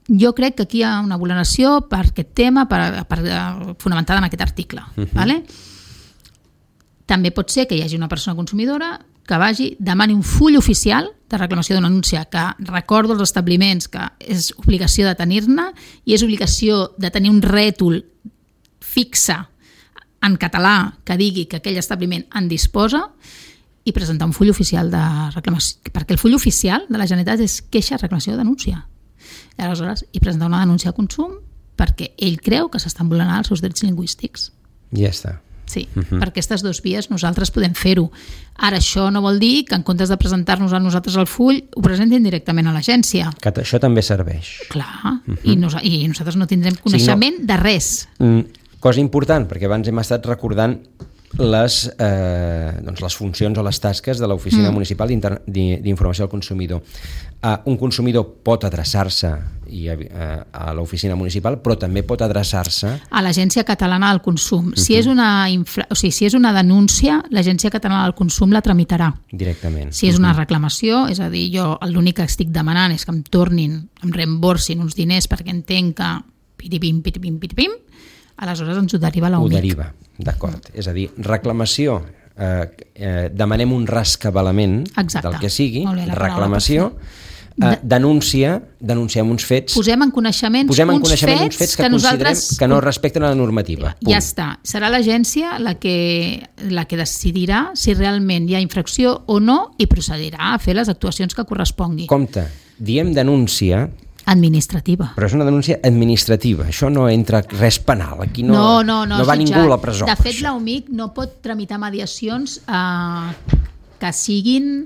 [SPEAKER 2] jo crec que aquí hi ha una vulneració per aquest tema, per, per, fonamentada en aquest article. Uh-huh. Vale? També pot ser que hi hagi una persona consumidora que vagi, demani un full oficial de reclamació d'una denúncia, que recordo als establiments que és obligació de tenir-ne i és obligació de tenir un rètol fixe en català que digui que aquell establiment en disposa i presentar un full oficial de reclamació, perquè el full oficial de la Generalitat és queixa, reclamació o denúncia. I aleshores, i presentar una denúncia de consum perquè ell creu que s'estan vulnerant els seus drets lingüístics.
[SPEAKER 1] Ja està.
[SPEAKER 2] Sí, uh-huh. Per aquestes dues vies nosaltres podem fer-ho. Ara, això no vol dir que en comptes de presentar-nos a nosaltres el full, ho presentin directament a l'agència.
[SPEAKER 1] Que això també serveix.
[SPEAKER 2] Clar, uh-huh. I, nos- i nosaltres no tindrem coneixement sí, no. de res.
[SPEAKER 1] Mm, cosa important, perquè abans hem estat recordant les, eh, doncs les funcions o les tasques de l'Oficina mm. Municipal d'Inter- d'Informació al Consumidor. Uh, un consumidor pot adreçar-se i, uh, a l'Oficina Municipal, però també pot adreçar-se
[SPEAKER 2] a l'Agència Catalana del Consum.
[SPEAKER 1] Uh-huh.
[SPEAKER 2] Si és una infra... o sigui, si és una denúncia, l'Agència Catalana del Consum la tramitarà.
[SPEAKER 1] Directament.
[SPEAKER 2] Si és una reclamació, és a dir, jo l'únic que estic demanant és que em tornin, em reemborsin uns diners perquè entenc que pitipim, pitipim, pitipim, aleshores ens ho deriva l'O M I C.
[SPEAKER 1] Ho deriva, d'acord. És a dir, reclamació, eh, eh, demanem un rescabalament
[SPEAKER 2] Exacte.
[SPEAKER 1] Del que sigui,
[SPEAKER 2] Molt bé, la
[SPEAKER 1] reclamació, eh, denúncia, denunciem uns fets,
[SPEAKER 2] posem en coneixement,
[SPEAKER 1] posem en
[SPEAKER 2] uns,
[SPEAKER 1] coneixement
[SPEAKER 2] fets
[SPEAKER 1] uns fets que,
[SPEAKER 2] que
[SPEAKER 1] considerem
[SPEAKER 2] nosaltres...
[SPEAKER 1] que no respecten a la normativa.
[SPEAKER 2] Ja, ja està. Serà l'agència la que, la que decidirà si realment hi ha infracció o no i procedirà a fer les actuacions que correspongui.
[SPEAKER 1] Compte, diem denúncia,
[SPEAKER 2] administrativa.
[SPEAKER 1] però és una denúncia administrativa, això no entra res penal, aquí no,
[SPEAKER 2] no, no, no,
[SPEAKER 1] no va
[SPEAKER 2] jutjat.
[SPEAKER 1] ningú a la presó.
[SPEAKER 2] De fet, l'O M I C no pot tramitar mediacions eh, que siguin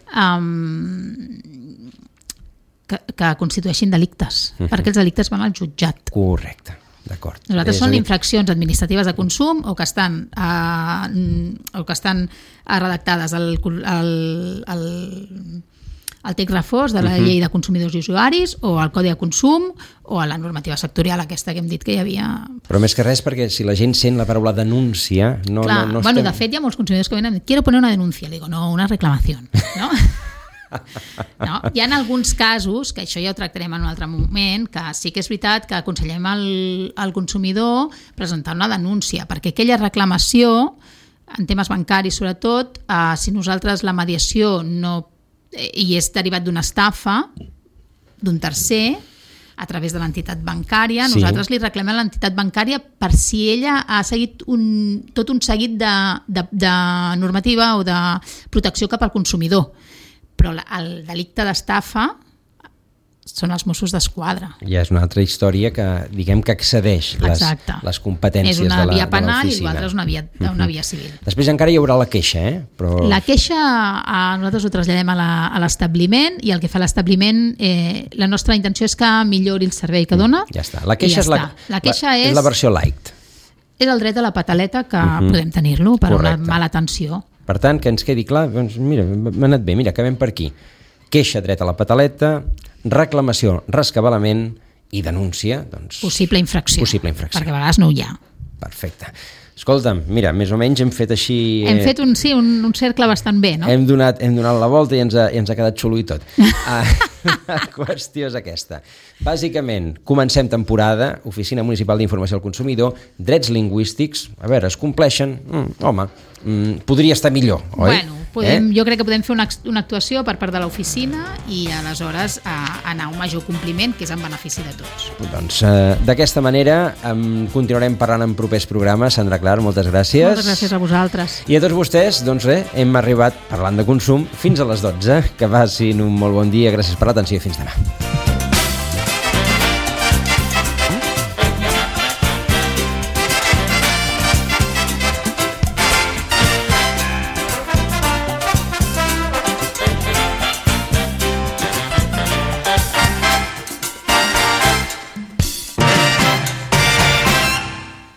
[SPEAKER 2] eh, que, que constitueixin delictes, uh-huh. perquè els delictes van al jutjat.
[SPEAKER 1] Correcte, d'acord.
[SPEAKER 2] Nosaltres
[SPEAKER 1] És
[SPEAKER 2] són
[SPEAKER 1] dir...
[SPEAKER 2] infraccions administratives de consum o que estan, eh, o que estan redactades al, al, al el text reforç de la uh-huh. llei de consumidors i usuaris o al codi de consum o a la normativa sectorial aquesta que hem dit que hi havia...
[SPEAKER 1] Però més que res perquè si la gent sent la paraula denúncia... No,
[SPEAKER 2] Clar,
[SPEAKER 1] no, no
[SPEAKER 2] bueno,
[SPEAKER 1] estem...
[SPEAKER 2] de fet hi ha molts consumidors que venen i quiero poner una denuncia, le digo, no, una reclamación, no? No? Hi ha alguns casos, que això ja ho tractarem en un altre moment, que sí que és veritat que aconsellem al, al consumidor presentar una denúncia, perquè aquella reclamació, en temes bancaris sobretot, eh, si nosaltres la mediació no i és derivat d'una estafa d'un tercer a través de l'entitat bancària,
[SPEAKER 1] sí. Nosaltres
[SPEAKER 2] li reclamem a l'entitat bancària per si ella ha seguit un, tot un seguit de, de, de normativa o de protecció cap al consumidor, però el delicte d'estafa són els Mossos d'Esquadra.
[SPEAKER 1] Ja és una altra història que, diguem que excedeix les, les competències de l'oficina.
[SPEAKER 2] És una via penal i l'altra és una via, una via civil.
[SPEAKER 1] Després encara hi haurà la queixa, eh? Però...
[SPEAKER 2] La queixa a, nosaltres ho traslladem a l'establiment i el que fa l'establiment, eh, la nostra intenció és que millori el servei que dona.
[SPEAKER 1] Ja està. La queixa,
[SPEAKER 2] ja
[SPEAKER 1] és, la,
[SPEAKER 2] la queixa
[SPEAKER 1] la, és, és la versió light.
[SPEAKER 2] És el dret a la pataleta que uh-huh. podem tenir-lo per Correcte. Una mala atenció.
[SPEAKER 1] Per tant, que ens quedi clar, doncs mira, m'ha anat bé, mira, acabem per aquí. Queixa, dret a la pataleta, reclamació, rescabalament i denúncia, doncs...
[SPEAKER 2] Possible infracció.
[SPEAKER 1] Possible infracció.
[SPEAKER 2] Perquè a vegades no hi ha.
[SPEAKER 1] Perfecte. Escolta'm, mira, més o menys hem fet així...
[SPEAKER 2] Hem eh, fet un, sí, un, un cercle bastant bé, no?
[SPEAKER 1] Hem donat, hem donat la volta i ens ha, i ens ha quedat xulo i tot. uh, la qüestió és aquesta. Bàsicament, comencem temporada, Oficina Municipal d'Informació al Consumidor, drets lingüístics, a veure, es compleixen? Mm, home, mm, podria estar millor, oi?
[SPEAKER 2] Bueno, podem, eh? jo crec que podem fer una, una actuació per part de l'oficina i aleshores a, anar a un major compliment, que és en benefici de tots.
[SPEAKER 1] Doncs eh, d'aquesta manera um, continuarem parlant en propers programes. Sandra Clar, moltes gràcies.
[SPEAKER 2] Moltes gràcies a vosaltres.
[SPEAKER 1] I a tots vostès, doncs res, hem arribat parlant de consum fins a les dotze. Que passin un molt bon dia, gràcies per l'atenció i fins demà.